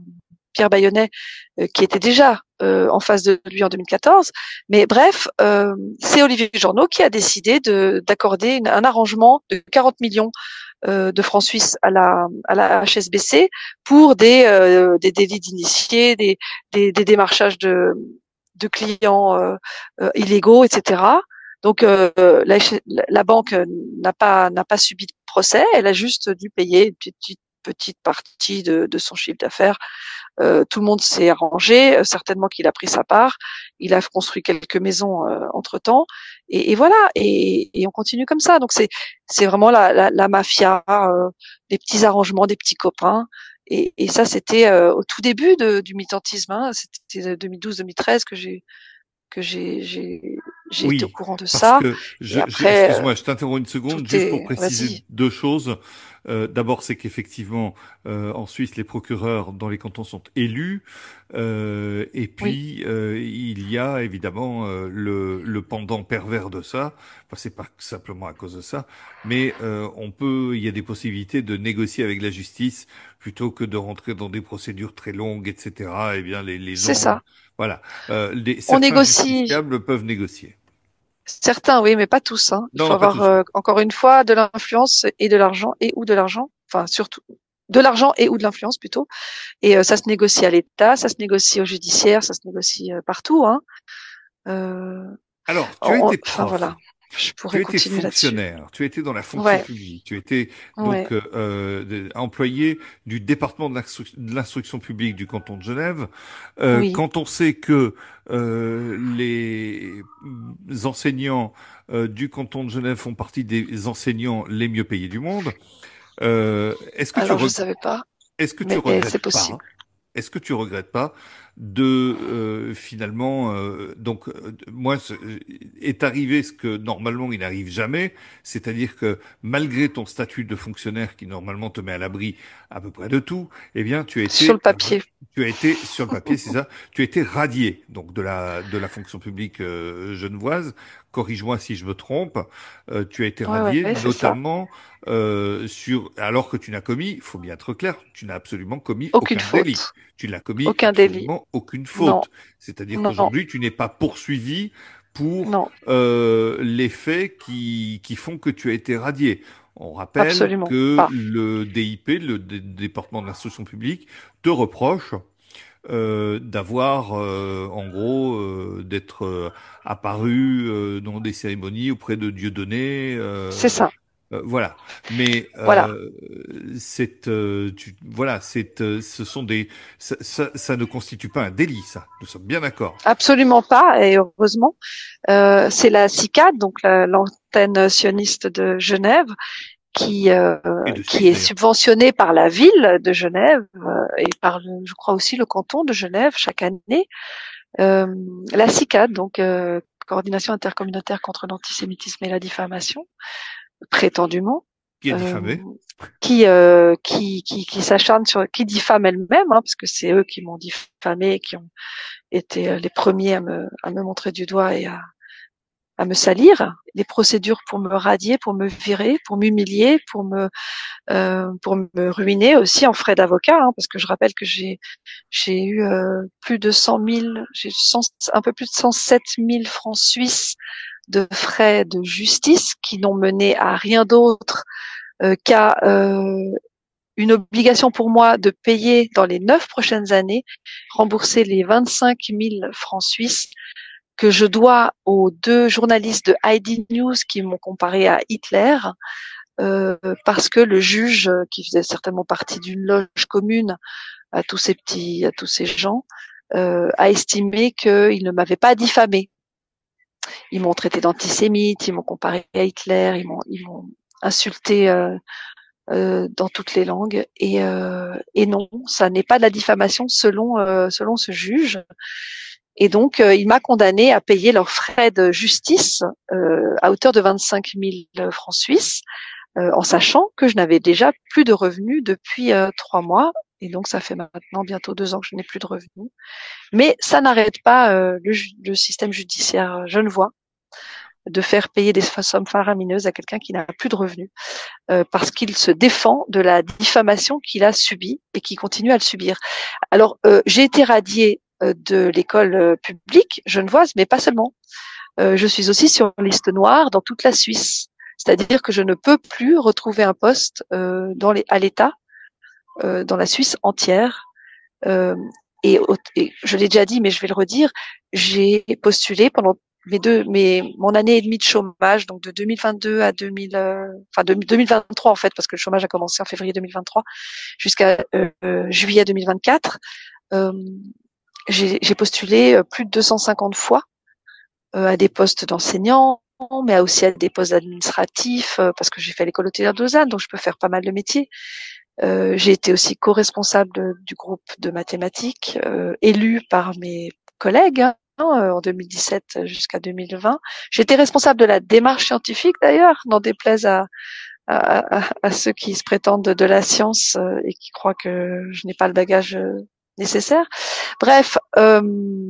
Pierre Bayonnet, euh, qui était déjà euh, en face de lui en deux mille quatorze. Mais bref, euh, c'est Olivier Journeau qui a décidé de d'accorder une, un arrangement de quarante millions euh, de francs suisses à la à la H S B C pour des euh, des délits d'initiés, des, des des démarchages de de clients euh, euh, illégaux, et cetera. Donc euh, la, la banque n'a pas n'a pas subi de procès, elle a juste dû payer une petite petite partie de, de son chiffre d'affaires. Euh, tout le monde s'est arrangé, euh, certainement qu'il a pris sa part, il a construit quelques maisons euh, entre temps, et, et voilà, et, et on continue comme ça. Donc c'est c'est vraiment la, la, la mafia, euh, des petits arrangements, des petits copains. Et, et ça, c'était euh, au tout début de, du militantisme. Hein, c'était deux mille douze deux mille treize que j'ai que j'ai j'ai j'ai été au Oui, courant de parce ça. que, Et je, je- après, euh, excuse-moi, je t'interromps une tout seconde, juste pour est, préciser vas-y. deux choses. Euh, d'abord, c'est qu'effectivement, euh, en Suisse, les procureurs dans les cantons sont élus. Euh, et Oui, puis, euh, il y a évidemment euh, le, le pendant pervers de ça. Enfin, c'est pas simplement à cause de ça, mais euh, on peut, il y a des possibilités de négocier avec la justice plutôt que de rentrer dans des procédures très longues, et cetera. Eh bien, les, les c'est gens, ça. voilà, euh, les, On certains négocie. justiciables peuvent négocier. Certains, oui, mais pas tous. Hein. Il Non, faut non, pas avoir tous, oui. euh, encore une fois de l'influence et de l'argent et ou de l'argent. Enfin, surtout de l'argent et ou de l'influence plutôt. Et euh, ça se négocie à l'État, ça se négocie au judiciaire, ça se négocie euh, partout. Hein. Euh, Alors, tu as on- on- été enfin prof, voilà, je tu pourrais as été continuer là-dessus. fonctionnaire, tu as été dans la fonction Ouais, publique, tu étais ouais, donc euh, euh, de- employé du département de l'instru- de l'instruction publique du canton de Genève. Euh, oui. quand on sait que euh, les enseignants euh, du canton de Genève font partie des enseignants les mieux payés du monde, euh, est-ce que tu Alors je re- savais pas, est-ce que tu mais c'est regrettes pas possible. Est-ce que tu regrettes pas de euh, finalement euh, donc euh, moi ce- est arrivé ce que normalement il n'arrive jamais, c'est-à-dire que malgré ton statut de fonctionnaire qui normalement te met à l'abri à peu près de tout, eh bien tu as Sur le été papier. tu as été sur le papier, c'est ça, tu as été radié donc de la de la fonction publique euh, genevoise. Corrige-moi si je me trompe. Euh, tu as été Ouais, radié ouais, c'est ça. notamment euh, sur alors que tu n'as commis, il faut bien être clair, tu n'as absolument commis Aucune aucun délit. faute, Tu n'as commis aucun délit. absolument aucune Non, faute. C'est-à-dire non, qu'aujourd'hui, tu n'es pas poursuivi pour non, euh, les faits qui, qui font que tu as été radié. On rappelle absolument que pas. le D I P, le D- département de l'instruction publique, te reproche euh, d'avoir, euh, en gros, euh, d'être euh, apparu euh, dans des cérémonies auprès de Dieudonné. C'est Euh, ça. euh, voilà. Mais Voilà. euh, c'est, euh, tu, voilà, c'est, euh, ce sont des, ça, ça, ça ne constitue pas un délit, ça. Nous sommes bien d'accord. Absolument pas, et heureusement. Euh, c'est la CICAD, donc la- l'antenne sioniste de Genève, qui euh, Et de qui Suisse est d'ailleurs. subventionnée par la ville de Genève euh, et par, le, je crois aussi le canton de Genève chaque année. Euh, la CICAD, donc euh, coordination intercommunautaire contre l'antisémitisme et la diffamation, prétendument, Qui est euh, diffamé. qui, euh, qui qui qui s'acharne sur, qui diffame elle-même, hein, parce que c'est eux qui m'ont diffamé, qui ont été euh, les premiers à me à me montrer du doigt et à à me salir, les procédures pour me radier, pour me virer, pour m'humilier, pour me euh, pour me ruiner aussi en frais d'avocat, hein, parce que je rappelle que j'ai j'ai eu euh, plus de cent mille, j'ai cent, un peu plus de cent sept mille francs suisses de frais de justice qui n'ont mené à rien d'autre euh, qu'à euh, une obligation pour moi de payer dans les neuf prochaines années, rembourser les vingt-cinq mille francs suisses que je dois aux deux journalistes de I D News qui m'ont comparé à Hitler, euh, parce que le juge, qui faisait certainement partie d'une loge commune à tous ces petits, à tous ces gens, euh, a estimé qu'ils ne m'avaient pas diffamé. Ils m'ont traité d'antisémite, ils m'ont comparé à Hitler, ils m'ont, ils m'ont insulté euh, euh, dans toutes les langues. Et, euh, et non, ça n'est pas de la diffamation selon euh, selon ce juge. Et donc, euh, il m'a condamné à payer leurs frais de justice euh, à hauteur de vingt-cinq mille francs suisses, euh, en sachant que je n'avais déjà plus de revenus depuis euh, trois mois. Et donc, ça fait maintenant bientôt deux ans que je n'ai plus de revenus. Mais ça n'arrête pas euh, le, le système judiciaire genevois de faire payer des sommes faramineuses à quelqu'un qui n'a plus de revenus, euh, parce qu'il se défend de la diffamation qu'il a subie et qui continue à le subir. Alors, euh, j'ai été radiée euh, de l'école euh, publique genevoise, mais pas seulement. Euh, je suis aussi sur liste noire dans toute la Suisse. C'est-à-dire que je ne peux plus retrouver un poste euh, dans les, à l'État, euh, dans la Suisse entière. Euh, et, et je l'ai déjà dit, mais je vais le redire, j'ai postulé pendant mes deux, mes, mon année et demie de chômage, donc de deux mille vingt-deux à deux mille, euh, enfin de deux mille vingt-trois en fait, parce que le chômage a commencé en février deux mille vingt-trois jusqu'à euh, juillet deux mille vingt-quatre. Euh, j'ai, j'ai postulé plus de deux cent cinquante fois euh, à des postes d'enseignants, mais aussi à des postes administratifs, euh, parce que j'ai fait l'école hôtelière de Lausanne, donc je peux faire pas mal de métiers. Euh, j'ai été aussi co-responsable du groupe de mathématiques, euh, élue par mes collègues hein, en deux mille dix-sept jusqu'à deux mille vingt. J'ai été responsable de la démarche scientifique d'ailleurs, n'en déplaise à, à, à, à ceux qui se prétendent de, de la science euh, et qui croient que je n'ai pas le bagage euh, nécessaire. Bref, euh,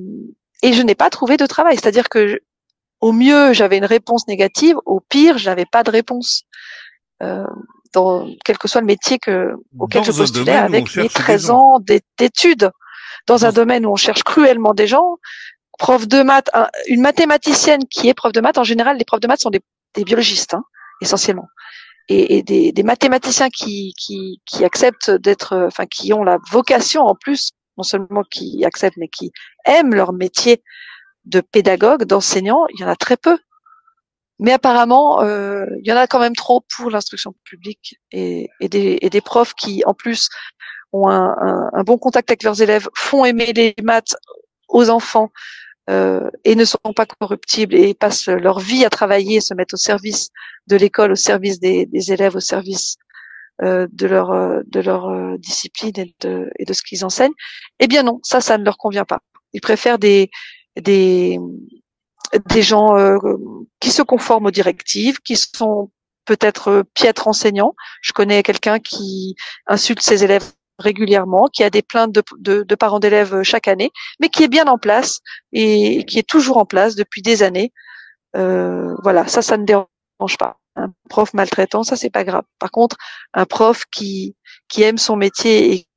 et je n'ai pas trouvé de travail, c'est-à-dire que au mieux j'avais une réponse négative, au pire je n'avais pas de réponse. Euh, dans quel que soit le métier que, auquel Dans je postulais avec mes treize ans d'études, dans, dans un domaine où on cherche cruellement des gens, prof de maths, un, une mathématicienne qui est prof de maths, en général, les profs de maths sont des, des biologistes, hein, essentiellement, et, et des, des mathématiciens qui, qui, qui acceptent d'être, enfin, qui ont la vocation en plus, non seulement qui acceptent, mais qui aiment leur métier de pédagogue, d'enseignant, il y en a très peu. Mais apparemment, euh, il y en a quand même trop pour l'instruction publique et, et, des, et des profs qui, en plus, ont un, un, un bon contact avec leurs élèves, font aimer les maths aux enfants euh, et ne sont pas corruptibles et passent leur vie à travailler et se mettent au service de l'école, au service des, des élèves, au service euh, de leur, de leur euh, discipline et de, et de ce qu'ils enseignent. Eh bien non, ça, ça ne leur convient pas. Ils préfèrent des... des des gens euh, qui se conforment aux directives, qui sont peut-être euh, piètres enseignants. Je connais quelqu'un qui insulte ses élèves régulièrement, qui a des plaintes de, de, de parents d'élèves chaque année, mais qui est bien en place et qui est toujours en place depuis des années. Euh, voilà, ça, ça ne dérange pas. Un prof maltraitant, ça, c'est pas grave. Par contre, un prof qui qui aime son métier et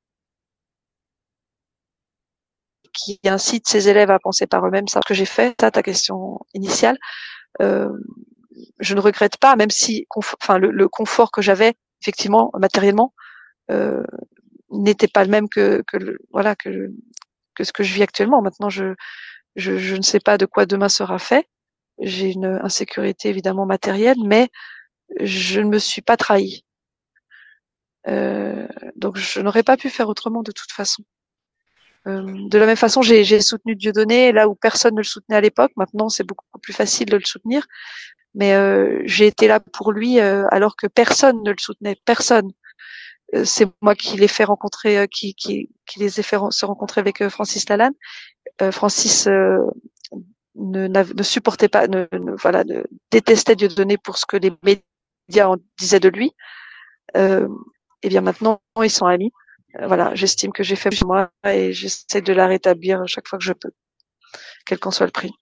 qui incite ses élèves à penser par eux-mêmes, c'est ce que j'ai fait, ça, ta question initiale, euh, je ne regrette pas, même si enfin, le, le confort que j'avais, effectivement, matériellement, euh, n'était pas le même que, que, le, voilà, que, que ce que je vis actuellement. Maintenant, je, je, je ne sais pas de quoi demain sera fait. J'ai une insécurité, évidemment, matérielle, mais je ne me suis pas trahie. Euh, donc, je n'aurais pas pu faire autrement de toute façon. Euh, de la même façon, j'ai, j'ai soutenu Dieudonné là où personne ne le soutenait à l'époque. Maintenant, c'est beaucoup plus facile de le soutenir. Mais euh, j'ai été là pour lui euh, alors que personne ne le soutenait. Personne. Euh, c'est moi qui l'ai fait rencontrer, euh, qui, qui, qui les ai fait se rencontrer avec euh, Francis Lalanne. Euh, Francis euh, ne, ne supportait pas, ne, ne, voilà, ne, détestait Dieudonné pour ce que les médias en disaient de lui. Euh, et bien maintenant, ils sont amis. Voilà, j'estime que j'ai fait chez moi et j'essaie de la rétablir chaque fois que je peux, quel qu'en soit le prix.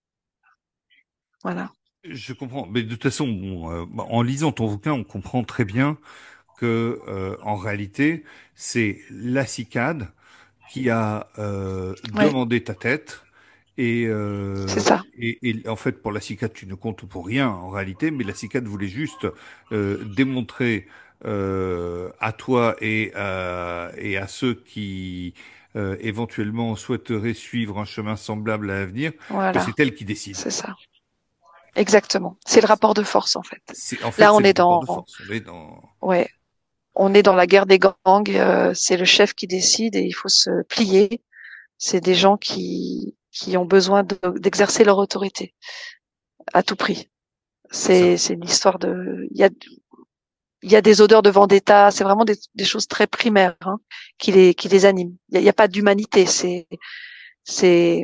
Voilà. Je comprends, mais de toute façon, bon, euh, en lisant ton bouquin, on comprend très bien que, euh, en réalité, c'est la cicade qui a euh, Ouais, demandé ta tête. Et, c'est euh, ça. et, et en fait, pour la cicade, tu ne comptes pour rien en réalité, mais la cicade voulait juste euh, démontrer euh, à toi et à, et à ceux qui euh, éventuellement souhaiteraient suivre un chemin semblable à l'avenir que Voilà, c'est elle qui décide. c'est ça. Exactement. C'est le rapport de force en fait. C'est, en fait, Là, c'est on le est rapport de dans, force. On est dans. ouais, on est dans la guerre des gangs. Euh, c'est le chef qui décide et il faut se plier. C'est des gens qui qui ont besoin de, d'exercer leur autorité à tout prix. C'est ça. C'est c'est une histoire de, il y a il y a des odeurs de vendetta. C'est vraiment des, des choses très primaires hein, qui les qui les animent. Il y a, il y a pas d'humanité. C'est c'est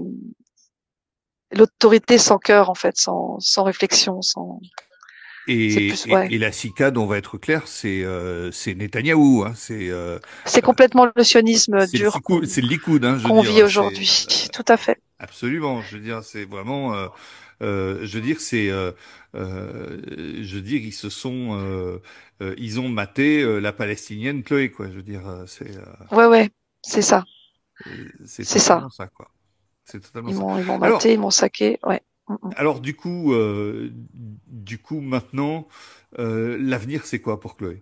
l'autorité sans cœur en fait, sans sans réflexion, sans c'est Et, plus ouais. et, et la cicade, on va être clair, c'est euh, c'est Netanyahou, hein, c'est euh, C'est complètement le sionisme c'est le dur Likoud, qu'on c'est le Likoud, hein, je veux qu'on dire, vit c'est aujourd'hui. Tout à fait. Absolument. Je veux dire, c'est vraiment, euh, euh, je veux dire, c'est, euh, euh, je veux dire, ils se sont, euh, euh, ils ont maté euh, la Palestinienne Chloé, quoi. Je veux dire, euh, c'est, euh, Ouais, ouais, c'est ça, euh, c'est c'est ça. totalement ça, quoi. C'est totalement Ils ça. m'ont, ils m'ont Alors, maté, ils m'ont saqué, ouais. Mm, mm. alors du coup, euh, du coup, maintenant, euh, l'avenir, c'est quoi pour Chloé?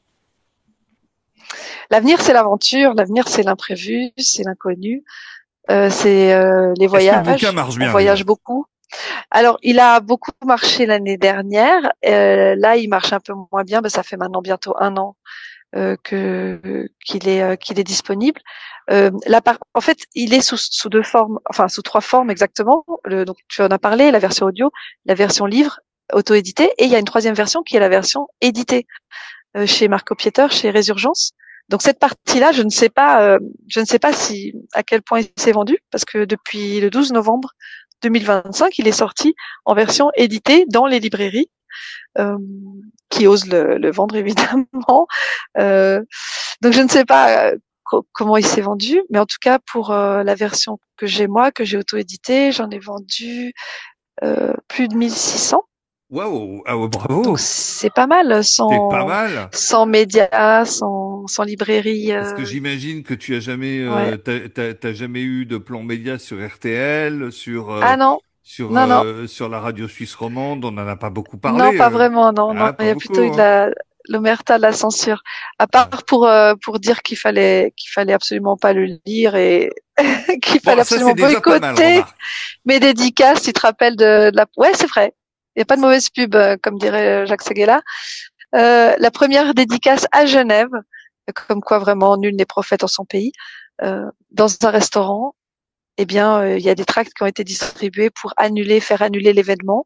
L'avenir, c'est l'aventure, l'avenir, c'est l'imprévu, c'est l'inconnu, euh, c'est euh, les Est-ce que le bouquin voyages. marche On bien déjà? voyage beaucoup. Alors, il a beaucoup marché l'année dernière. Euh, là, il marche un peu moins bien. Ben, ça fait maintenant bientôt un an euh, que qu'il est euh, qu'il est disponible. Euh, là, par, en fait, il est sous, sous deux formes, enfin sous trois formes exactement. Le, donc, tu en as parlé, la version audio, la version livre auto-éditée, et il y a une troisième version qui est la version éditée euh, chez Marco Pieter, chez Résurgence. Donc cette partie-là, je ne sais pas, euh, je ne sais pas si à quel point il s'est vendu, parce que depuis le douze novembre deux mille vingt-cinq, il est sorti en version éditée dans les librairies, euh, qui osent le, le vendre évidemment. Euh, donc je ne sais pas euh, co- comment il s'est vendu, mais en tout cas pour euh, la version que j'ai moi, que j'ai auto-éditée, j'en ai vendu euh, plus de mille six cents. Waouh, ah, ouais, Donc bravo, c'est pas mal, c'est pas sans mal. sans médias, sans sans librairie. Parce que Euh, j'imagine que tu as jamais, ouais. euh, t'as, t'as- t'as jamais eu de plan média sur R T L, sur, euh, Ah non, sur, non, non, euh, sur la radio suisse romande. On n'en a pas beaucoup non, parlé. pas euh. vraiment. Non, Ah, non, il pas y a plutôt beaucoup, eu de hein. la l'omerta, de la censure. À part Ouais. pour euh, pour dire qu'il fallait qu'il fallait absolument pas le lire et qu'il Bon, fallait ça c'est absolument déjà pas mal, boycotter remarque. mes dédicaces. Tu te rappelles de, de la. Ouais, c'est vrai. Il n'y a pas de mauvaise pub, euh, comme dirait Jacques Seguela. Euh, la première dédicace à Genève, comme quoi vraiment nul n'est prophète en son pays, euh, dans un restaurant. Eh bien, euh, il y a des tracts qui ont été distribués pour annuler, faire annuler l'événement,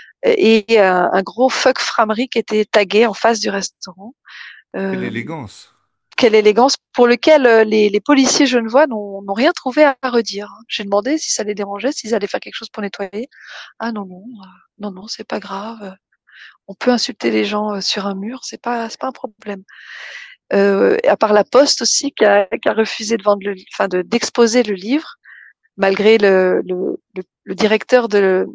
et un, un gros fuck framerie qui était tagué en face du restaurant. Quelle Euh, élégance. Quelle élégance, pour lequel euh, les, les policiers genevois n'ont n'ont rien trouvé à redire. J'ai demandé si ça les dérangeait, s'ils allaient faire quelque chose pour nettoyer. Ah non, non, euh, non, non, c'est pas grave. On peut insulter les gens euh, sur un mur, c'est pas, c'est pas un problème. Euh, à part la Poste aussi, qui a, qui a refusé de vendre le, enfin de d'exposer le livre, malgré le, le, le, le directeur de,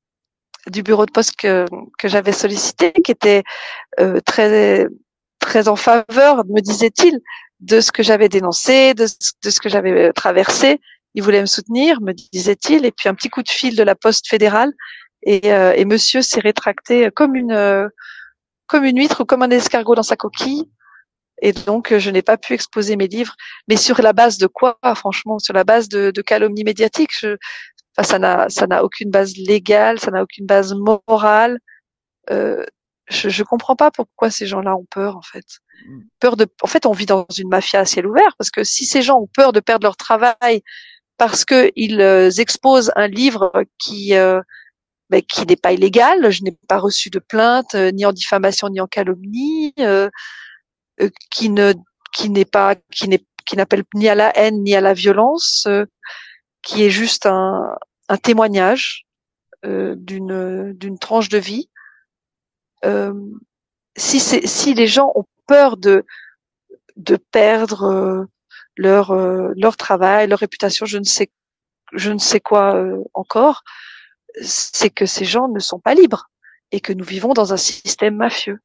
du bureau de poste que, que j'avais sollicité, qui était euh, très très en faveur, me disait-il, de ce que j'avais dénoncé, de, de ce que j'avais traversé. Il voulait me soutenir, me disait-il, et puis un petit coup de fil de la Poste fédérale, et, euh, et Monsieur s'est rétracté comme une euh, comme une huître ou comme un escargot dans sa coquille. Et donc, je n'ai pas pu exposer mes livres. Mais sur la base de quoi, franchement, sur la base de, de calomnie médiatique, je, enfin, ça n'a, ça n'a aucune base légale, ça n'a aucune base morale. Euh, je, je comprends pas pourquoi ces gens-là ont peur, en fait. Peur de, en fait, on vit dans une mafia à ciel ouvert, parce que si ces gens ont peur de perdre leur travail parce qu'ils euh, exposent un livre qui, euh, ben, qui n'est pas illégal, je n'ai pas reçu de plainte, euh, ni en diffamation, ni en calomnie, euh, euh, qui ne, qui n'est pas, qui n'est, qui n'appelle ni à la haine, ni à la violence, euh, qui est juste un, un témoignage euh, d'une, d'une tranche de vie. Euh, si c'est, si les gens ont peur de, de perdre euh, leur euh, leur travail, leur réputation, je ne sais je ne sais quoi euh, encore, c'est que ces gens ne sont pas libres et que nous vivons dans un système mafieux.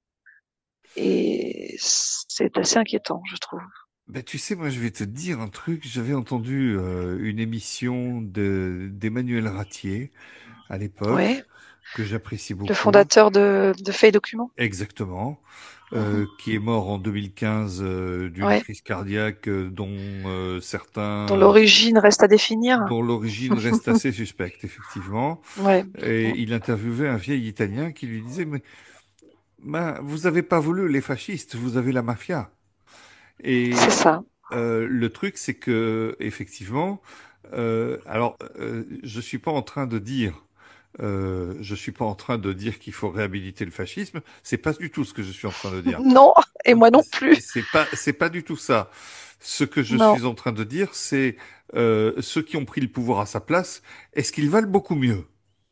Et c'est assez inquiétant, je trouve. Ben, tu sais, moi, je vais te dire un truc. J'avais entendu euh, une émission de d'Emmanuel Ratier à l'époque Ouais, que j'apprécie le beaucoup. fondateur de, de Fait Document. Exactement. Mhm. Euh, qui est mort en deux mille quinze euh, d'une Ouais, crise cardiaque euh, dont euh, dont certains, euh, l'origine reste à définir. dont l'origine reste assez suspecte, effectivement. Ouais. Et il interviewait un vieil Italien qui lui disait, mais ben, vous avez pas voulu les fascistes, vous avez la mafia. C'est Et ça. euh, le truc, c'est que effectivement, euh, alors euh, je suis pas en train de dire, euh, je suis pas en train de dire qu'il faut réhabiliter le fascisme. C'est pas du tout ce que je suis en train de dire. Non, et moi non plus. C'est pas, c'est pas du tout ça. Ce que je Non, suis en train de dire, c'est euh, ceux qui ont pris le pouvoir à sa place, est-ce qu'ils valent beaucoup mieux?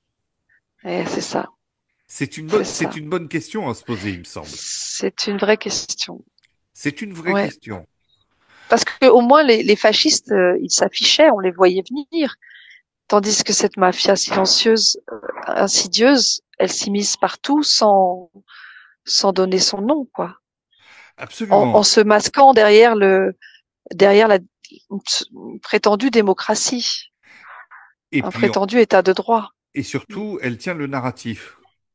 et c'est ça, C'est une c'est bonne, c'est ça. une bonne question à se poser, il me semble. C'est une vraie question. C'est une vraie Ouais. question. Parce que au moins les, les fascistes, euh, ils s'affichaient, on les voyait venir. Tandis que cette mafia silencieuse, euh, insidieuse, elle s'immisce partout sans sans donner son nom, quoi. En, en Absolument. se masquant derrière le derrière la une prétendue démocratie, Et un puis, on- prétendu état de droit. et surtout, elle tient le narratif.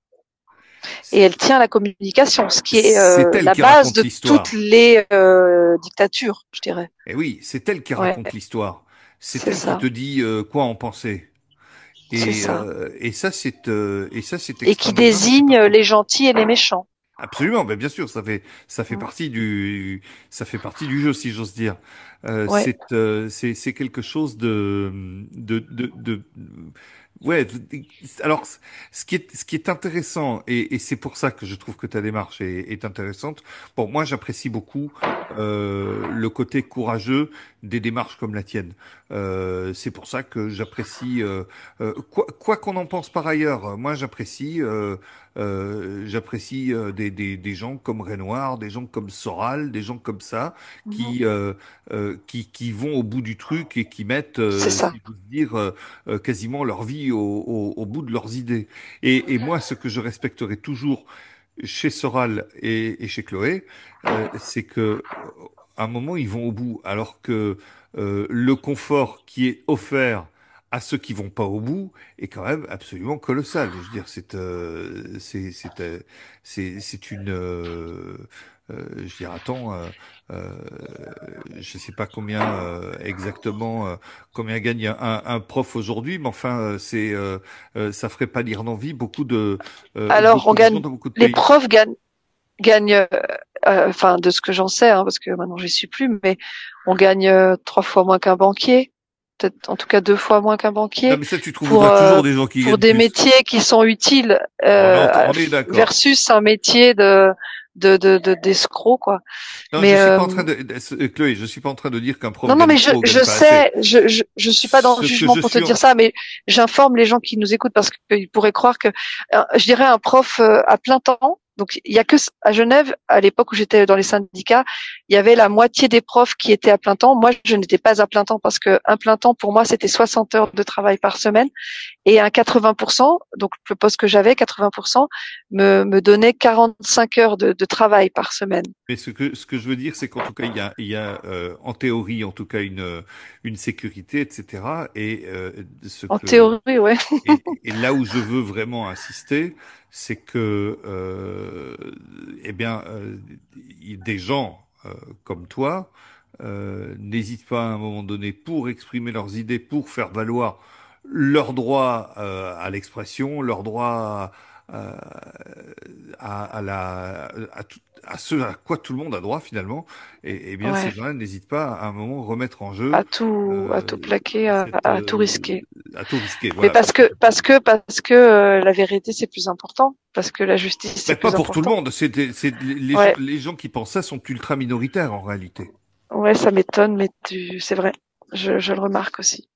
Et elle tient la communication, ce qui est C'est euh, elle la qui base raconte de toutes l'histoire. les euh, dictatures, je dirais. Et oui, c'est elle qui Ouais, raconte l'histoire. C'est c'est elle qui ça, te dit euh, quoi en penser. c'est Et, ça. euh, et ça, c'est euh, et ça, c'est Et qui extrêmement grave et c'est désigne partout. les gentils et les méchants. Absolument, ben bien sûr, ça fait ça fait Mm. partie du ça fait partie du jeu, si j'ose dire. Euh, Ouais. c'est euh, c'est c'est quelque chose de de de, de ouais. de- Alors, ce qui est ce qui est intéressant et, et c'est pour ça que je trouve que ta démarche est, est intéressante. Bon, moi, j'apprécie beaucoup euh, le côté courageux des démarches comme la tienne. Euh, c'est pour ça que j'apprécie euh, euh, quoi quoi qu'on en pense par ailleurs. Moi, j'apprécie. Euh, euh, j'apprécie euh, des, des, des gens comme Renoir, des gens comme Soral, des gens comme ça, Mhm. qui, euh, euh, qui, qui vont au bout du truc et qui mettent, C'est euh, ça. si j'ose dire, euh, euh, quasiment leur vie au, au, au bout de leurs idées. Et, et moi, ce que je respecterai toujours chez Soral et, et chez Chloé, euh, c'est que euh, à un moment, ils vont au bout, alors que euh, le confort qui est offert à ceux qui vont pas au bout est quand même absolument colossal. Je veux dire, c'est euh, c'est c'est euh, c'est c'est une euh, euh, je dirais attends euh, euh, je sais pas combien euh, exactement euh, combien gagne un, un prof aujourd'hui, mais enfin euh, c'est euh, euh, ça ferait pas lire d'envie beaucoup de euh, Alors, on beaucoup de gens gagne, dans beaucoup de les pays. profs gagnent, gagnent, euh, euh, enfin, de ce que j'en sais, hein, parce que maintenant j'y suis plus, mais on gagne euh, trois fois moins qu'un banquier, peut-être en tout cas deux fois moins qu'un Non banquier, mais ça tu pour trouveras euh, toujours des gens qui pour gagnent des plus. métiers qui sont utiles On est, euh, on est d'accord. versus un métier de de de de- d'escroc, quoi. Non, je Mais suis euh, pas en train de, de- Chloé, je suis pas en train de dire qu'un prof non, non, gagne mais je, trop ou gagne je pas assez. sais, je, je, je suis pas dans le Ce que jugement je pour te suis, dire en- ça, mais j'informe les gens qui nous écoutent parce qu'ils pourraient croire que, euh, je dirais, un prof euh, à plein temps. Donc, il y a que à Genève, à l'époque où j'étais dans les syndicats, il y avait la moitié des profs qui étaient à plein temps. Moi, je n'étais pas à plein temps parce que un plein temps pour moi, c'était soixante heures de travail par semaine. Et un quatre-vingts pour cent, donc le poste que j'avais, quatre-vingts pour cent, me, me donnait quarante-cinq heures de, de travail par semaine. mais ce que ce que je veux dire, c'est qu'en tout cas, il y a, il y a euh, en théorie, en tout cas, une euh, une sécurité, et cetera. Et euh, ce En que théorie, ouais. et, et là où je veux vraiment insister, c'est que euh, eh bien, euh, il- des gens euh, comme toi euh, n'hésitent pas à un moment donné pour exprimer leurs idées, pour faire valoir leur droit euh, à l'expression, leur droit à, à, à la, à, tout- à ce à quoi tout le monde a droit finalement. Et, et bien, ces Ouais. gens-là n'hésitent pas à un moment remettre en jeu À tout, à tout euh, plaquer, à, cette, à tout euh, risquer. à tout risquer. Mais Voilà, parce c'est que, parce que, parce que euh, la vérité c'est plus important, parce que la justice c'est mais pas plus pour tout le important. monde. C'est des- c'est des- les gens, Ouais, les gens qui pensent ça sont ultra minoritaires en réalité. ouais, ça m'étonne, mais tu, c'est vrai. Je, je le remarque aussi.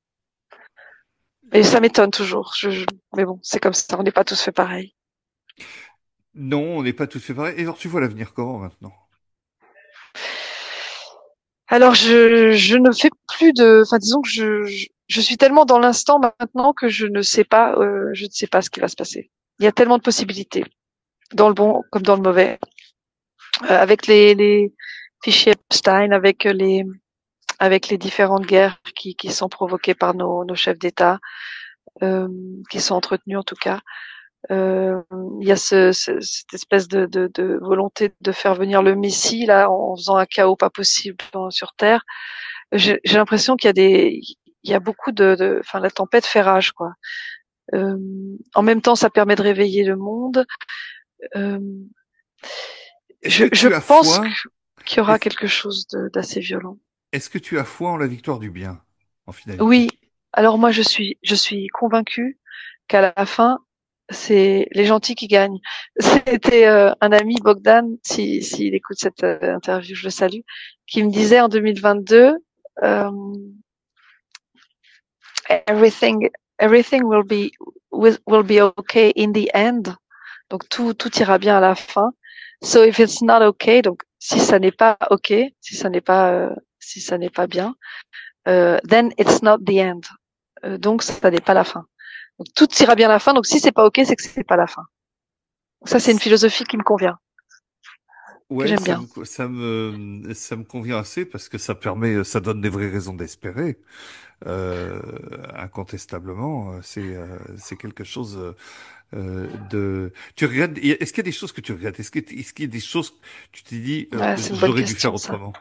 Et ça m'étonne toujours. Je, je- mais bon, c'est comme ça. On n'est pas tous fait pareil. Non, on n'est pas tous fait pareil. Et alors, tu vois l'avenir comment maintenant? Alors, je, je ne fais plus de, enfin, disons que je, je, je suis tellement dans l'instant maintenant que je ne sais pas, euh, je ne sais pas ce qui va se passer. Il y a tellement de possibilités, dans le bon comme dans le mauvais. Euh, avec les, les fichiers Epstein, avec les, avec les différentes guerres qui, qui sont provoquées par nos, nos chefs d'État, euh, qui sont entretenues en tout cas. Euh, il y a ce, ce, cette espèce de, de, de volonté de faire venir le Messie là en faisant un chaos pas possible dans- sur Terre. J'ai j'ai l'impression qu'il y a des, il y a beaucoup de, de, enfin la tempête fait rage quoi. Euh, en même temps, ça permet de réveiller le monde. Euh, Est-ce je, que je tu as pense foi? qu'il y aura Est-ce, quelque chose de- d'assez violent. est-ce que tu as foi en la victoire du bien, en finalité? Oui. Alors moi, je suis, je suis convaincue qu'à la fin, c'est les gentils qui gagnent. C'était euh, un ami, Bogdan, si s'il écoute cette euh, interview, je le salue, qui me disait en deux mille vingt-deux, euh, everything, everything will be will, will be okay in the end. Donc tout tout ira bien à la fin. So if it's not okay, donc si ça n'est pas okay, si ça n'est pas euh, si ça n'est pas bien, euh, then it's not the end. Euh, donc ça n'est pas la fin. Donc, tout ira bien à la fin. Donc si c'est pas ok, c'est que c'est pas la fin. Ça c'est une philosophie qui me convient, que Ouais, j'aime ça bien. me, ça me, ça me convient assez parce que ça permet, ça donne des vraies raisons d'espérer. Euh, incontestablement, euh, c'est, euh, c'est quelque chose euh, de. Tu regrettes. Est-ce qu'il y a des choses que tu regrettes? Est-ce que, est-ce qu'il y a des choses que tu t'es dit, euh, Ouais, c'est une bonne j'aurais dû faire question ça. autrement?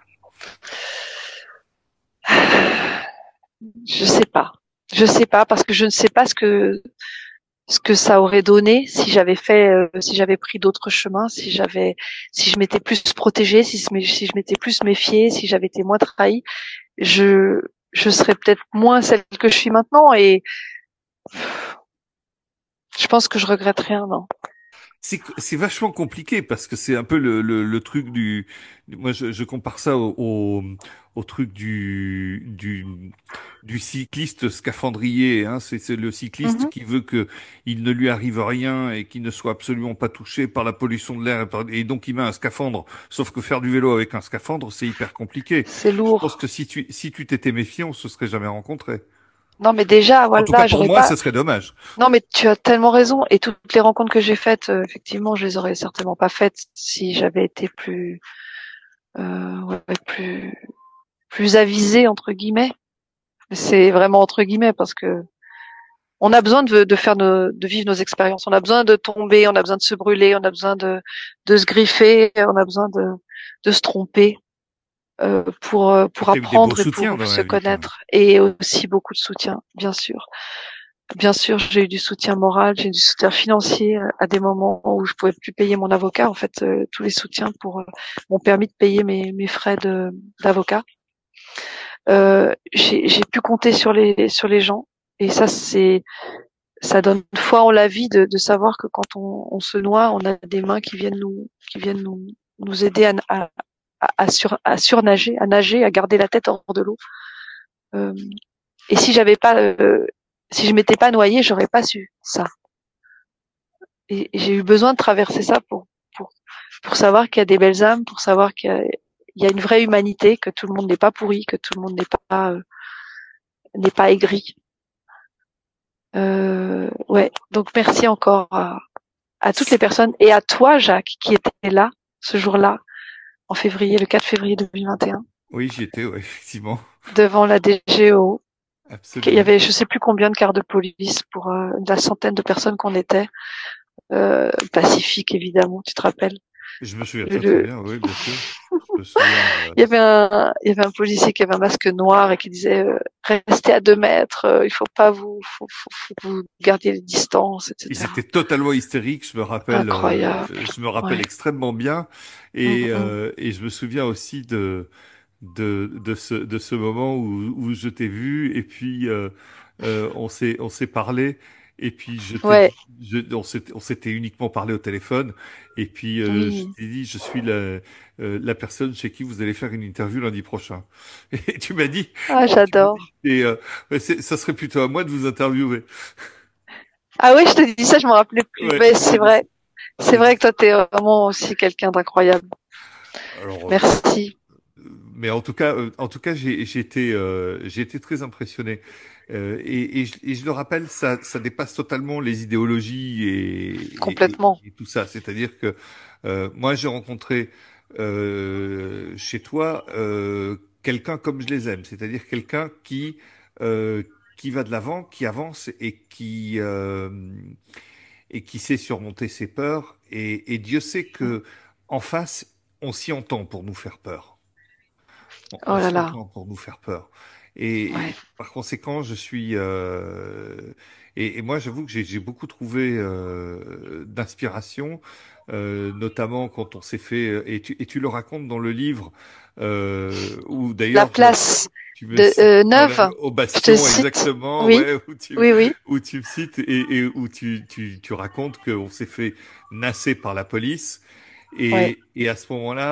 Je sais pas. Je sais pas parce que je ne sais pas ce que ce que ça aurait donné si j'avais fait, euh, si j'avais pris d'autres chemins, si j'avais, si je m'étais plus protégée, si, si je m'étais plus méfiée, si j'avais été moins trahie, je, je serais peut-être moins celle que je suis maintenant et je pense que je regrette rien, non. C'est c'est vachement compliqué parce que c'est un peu le, le, le truc du. Moi, je, je compare ça au, au, au truc du, du, du cycliste scaphandrier. Hein. C'est c'est le cycliste Mhm. qui veut que il ne lui arrive rien et qu'il ne soit absolument pas touché par la pollution de l'air. Et, par- et donc, il met un scaphandre. Sauf que faire du vélo avec un scaphandre, c'est hyper compliqué. C'est Je pense lourd. que si tu si tu t'étais méfié, on se serait jamais rencontrés. Non, mais déjà, En tout cas, voilà, pour j'aurais moi, pas. ce serait dommage. Non, mais tu as tellement raison. Et toutes les rencontres que j'ai faites, euh, effectivement, je les aurais certainement pas faites si j'avais été plus, euh, ouais, plus, plus avisée entre guillemets. C'est vraiment entre guillemets parce que on a besoin de, de faire nos, de vivre nos expériences. On a besoin de tomber, on a besoin de se brûler, on a besoin de, de se griffer, on a besoin de, de se tromper euh, pour euh, Et pour t'as eu des beaux apprendre et soutiens pour dans se la vie quand même. connaître. Et aussi beaucoup de soutien, bien sûr. Bien sûr, j'ai eu du soutien moral, j'ai eu du soutien financier euh, à des moments où je pouvais plus payer mon avocat. En fait, euh, tous les soutiens pour euh, m'ont permis de payer mes, mes frais de d'avocat. Euh, j'ai j'ai pu compter sur les sur les gens. Et ça, c'est ça donne foi en la vie de, de savoir que quand on, on se noie, on a des mains qui viennent nous, qui viennent nous, nous aider à, à, à, sur, à surnager, à nager, à garder la tête hors de l'eau. Euh, et si j'avais pas, euh, si je m'étais pas noyée, j'aurais pas su ça. Et, et j'ai eu besoin de traverser ça pour, pour, pour savoir qu'il y a des belles âmes, pour savoir qu'il y a, il y a une vraie humanité, que tout le monde n'est pas pourri, que tout le monde n'est pas, euh, n'est pas aigri. Euh, ouais. Donc merci encore à, à toutes les personnes et à toi, Jacques, qui était là ce jour-là, en février, le quatre février deux mille vingt et un, Oui, j'y étais, ouais, effectivement. devant la D G O. Il y Absolument. avait, je sais plus combien de quarts de police pour euh, la centaine de personnes qu'on était. Euh, pacifique, évidemment, tu te rappelles. Je me souviens très très Le, bien, oui, bien sûr. Je me souviens. euh, il y avait un, il y avait un policier qui avait un masque noir et qui disait euh, restez à deux mètres, euh, il faut pas vous, faut, faut, faut que vous gardiez les distances, Ils et cetera. étaient totalement hystériques, je me rappelle, euh, Incroyable. je me rappelle Ouais. extrêmement bien, Mm, et, mm. euh, et je me souviens aussi de de de ce de ce moment où où je t'ai vu, et puis euh, euh, on s'est on s'est parlé, et puis je t'ai Ouais. dit, je, on s'était on s'était uniquement parlé au téléphone, et puis euh, je Oui. t'ai dit, je suis la euh, la personne chez qui vous allez faire une interview lundi prochain, et tu m'as dit, Ah, tu m'as dit, j'adore. et euh, ouais, c'est- ça serait plutôt à moi de vous interviewer. Ah oui, je te dis ça, je me rappelais plus. Ouais, Mais tu m'as c'est dit ça. vrai. C'est vrai que toi, t'es vraiment aussi quelqu'un d'incroyable. Alors, euh, Merci. mais en tout cas, euh, en tout cas, j'ai j'ai été, euh, j'ai été très impressionné. Euh, et, et, je, et je le rappelle, ça, ça dépasse totalement les idéologies et, et- Complètement. et tout ça. C'est-à-dire que euh, moi, j'ai rencontré euh, chez toi euh, quelqu'un comme je les aime, c'est-à-dire quelqu'un qui euh, qui va de l'avant, qui avance et qui euh, et qui sait surmonter ses peurs. Et, et Dieu sait que en face, on s'y entend pour nous faire peur. On, Oh on là s'y là. entend pour nous faire peur. Et, Ouais. et par conséquent, je suis euh, et, et moi, j'avoue que j'ai j'ai beaucoup trouvé euh, d'inspiration, euh, notamment quand on s'est fait et tu, et tu le racontes dans le livre euh, où La d'ailleurs je- place tu me de cites euh, voilà, Neuve, au je te Bastion cite. exactement, Oui, ouais, où tu oui, oui. où tu me cites et, et où tu, tu tu racontes qu'on s'est fait nasser par la police Ouais. et et à ce moment-là.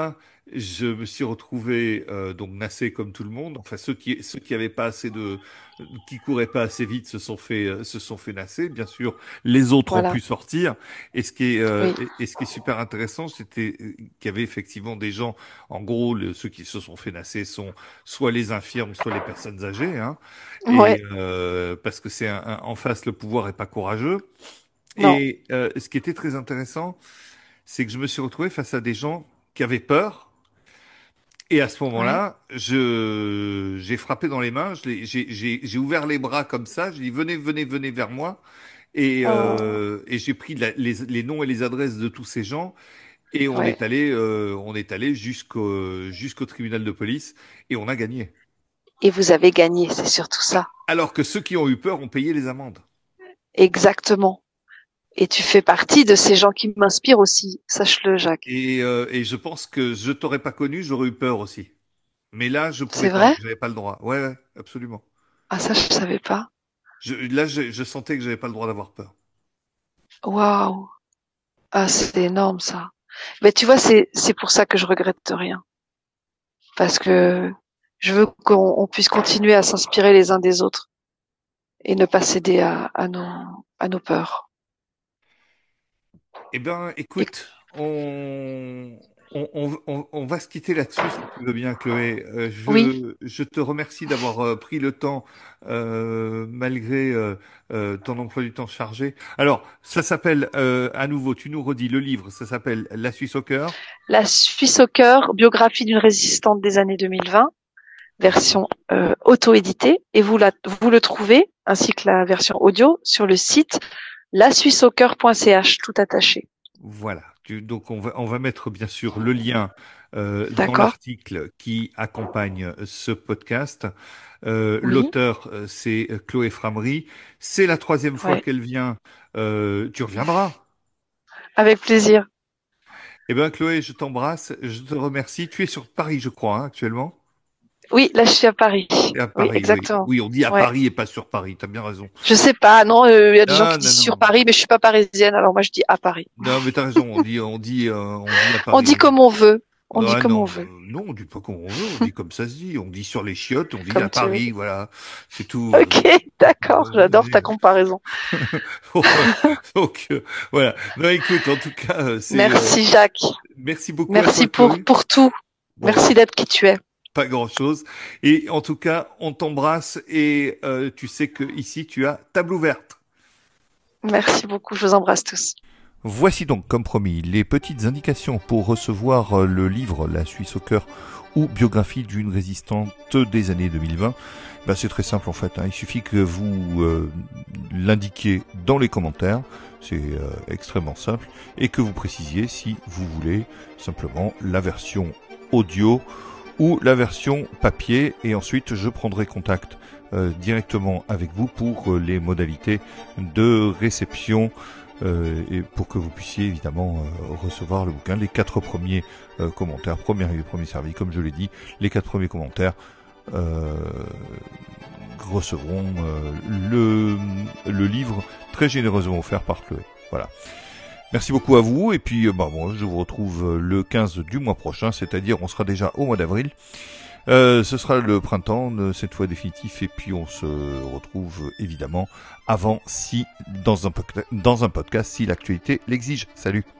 je me suis retrouvé euh, donc nassé comme tout le monde. Enfin, ceux qui ceux qui avaient pas assez de, qui couraient pas assez vite se sont fait euh, se sont fait nasser. Bien sûr, les autres ont Voilà. pu sortir. Et ce qui est euh, Oui. et, et ce qui est super intéressant, c'était euh, qu'il y avait effectivement des gens. En gros, le- ceux qui se sont fait nasser sont soit les infirmes, soit les personnes âgées. Hein, Ouais. et euh, parce que c'est un, un- en face, le pouvoir est pas courageux. Non. Et euh, ce qui était très intéressant, c'est que je me suis retrouvé face à des gens qui avaient peur. Et à ce Ouais. moment-là, je j'ai frappé dans les mains, je l'ai- j'ai j'ai j'ai ouvert les bras comme ça, j'ai dit venez venez venez vers moi et Oh. euh, et j'ai pris la- les les noms et les adresses de tous ces gens et on Ouais. est allé euh, on est allé jusqu'au jusqu'au tribunal de police et on a gagné. Et vous avez gagné, c'est surtout ça. Alors que ceux qui ont eu peur ont payé les amendes. Exactement. Et tu fais partie de ces gens qui m'inspirent aussi. Sache-le, Jacques. Et euh, et je pense que je t'aurais pas connu, j'aurais eu peur aussi. Mais là, je pouvais C'est pas, vrai? j'avais pas le droit. Ouais, ouais, absolument. Ah, ça, je savais pas. Je, là, je, je sentais que j'avais pas le droit d'avoir peur. Waouh. Ah, c'est énorme, ça. Mais tu vois, c'est, c'est pour ça que je regrette rien. Parce que je veux qu'on on puisse continuer à s'inspirer les uns des autres et ne pas céder à, à nos, à nos peurs. Eh ben, Et écoute, on, on, on, on- on va se quitter là-dessus, si tu veux bien, Chloé. Euh, oui, je, je te remercie d'avoir euh, pris le temps, euh, malgré euh, euh, ton emploi du temps chargé. Alors, ça s'appelle, euh, à nouveau, tu nous redis le livre, ça s'appelle La Suisse au cœur. La Suisse au cœur, biographie d'une résistante des années deux mille vingt, version euh, auto-éditée, et vous, la, vous le trouvez, ainsi que la version audio, sur le site la suisse au cœur point c h, tout attaché. Voilà. Tu- donc, on va, on va mettre bien sûr le lien euh, dans D'accord? l'article qui accompagne ce podcast. Euh, Oui, l'auteur, euh, c'est Chloé Framery. C'est la troisième fois ouais, qu'elle vient. Euh, tu reviendras. avec plaisir. Eh bien, Chloé, je t'embrasse. Je te remercie. Tu es sur Paris, je crois, hein, actuellement. Oui, là je suis à Paris. Et à Oui, Paris, oui. exactement. Oui, on dit à Ouais. Paris et pas sur Paris. T'as bien raison. Je sais pas, non, il euh, y a des gens Non, qui non, disent sur non. Paris, mais je suis pas parisienne, alors moi je dis à Paris. Non, mais t'as raison. On dit, on dit, euh, on dit à On Paris. dit On dit. comme on veut. On dit Ah comme on non, veut, euh, non, on dit pas comme on veut. On dit comme ça se dit. On dit sur les chiottes. On dit à comme tu veux. Paris. Voilà. C'est tout. Ok, d'accord, j'adore ta comparaison. Donc, euh, voilà. Non, écoute, en tout cas, euh, c'est. euh, Merci Jacques. merci beaucoup à toi, Merci pour, Chloé. pour tout. Bon, Merci d'être qui tu es. pas grand-chose. Et en tout cas, on t'embrasse et euh, tu sais que ici, tu as table ouverte. Merci beaucoup, je vous embrasse tous. Voici donc, comme promis, les petites indications pour recevoir euh, le livre La Suisse au cœur ou biographie d'une résistante des années deux mille vingt. Ben, c'est très simple en fait, hein. Il suffit que vous euh, l'indiquiez dans les commentaires, c'est euh, extrêmement simple, et que vous précisiez si vous voulez simplement la version audio ou la version papier, et ensuite je prendrai contact euh, directement avec vous pour euh, les modalités de réception euh, et pour que vous puissiez évidemment euh, recevoir le bouquin. Les quatre premiers euh, commentaires, premier arrivé, premier servi, comme je l'ai dit, les quatre premiers commentaires euh, recevront euh, le, le livre très généreusement offert par Chloé. Voilà. Merci beaucoup à vous, et puis bah, bon, je vous retrouve le quinze du mois prochain, c'est-à-dire on sera déjà au mois d'avril. Euh, ce sera le printemps, cette fois définitif, et puis on se retrouve évidemment avant, si dans un, dans un podcast, si l'actualité l'exige. Salut!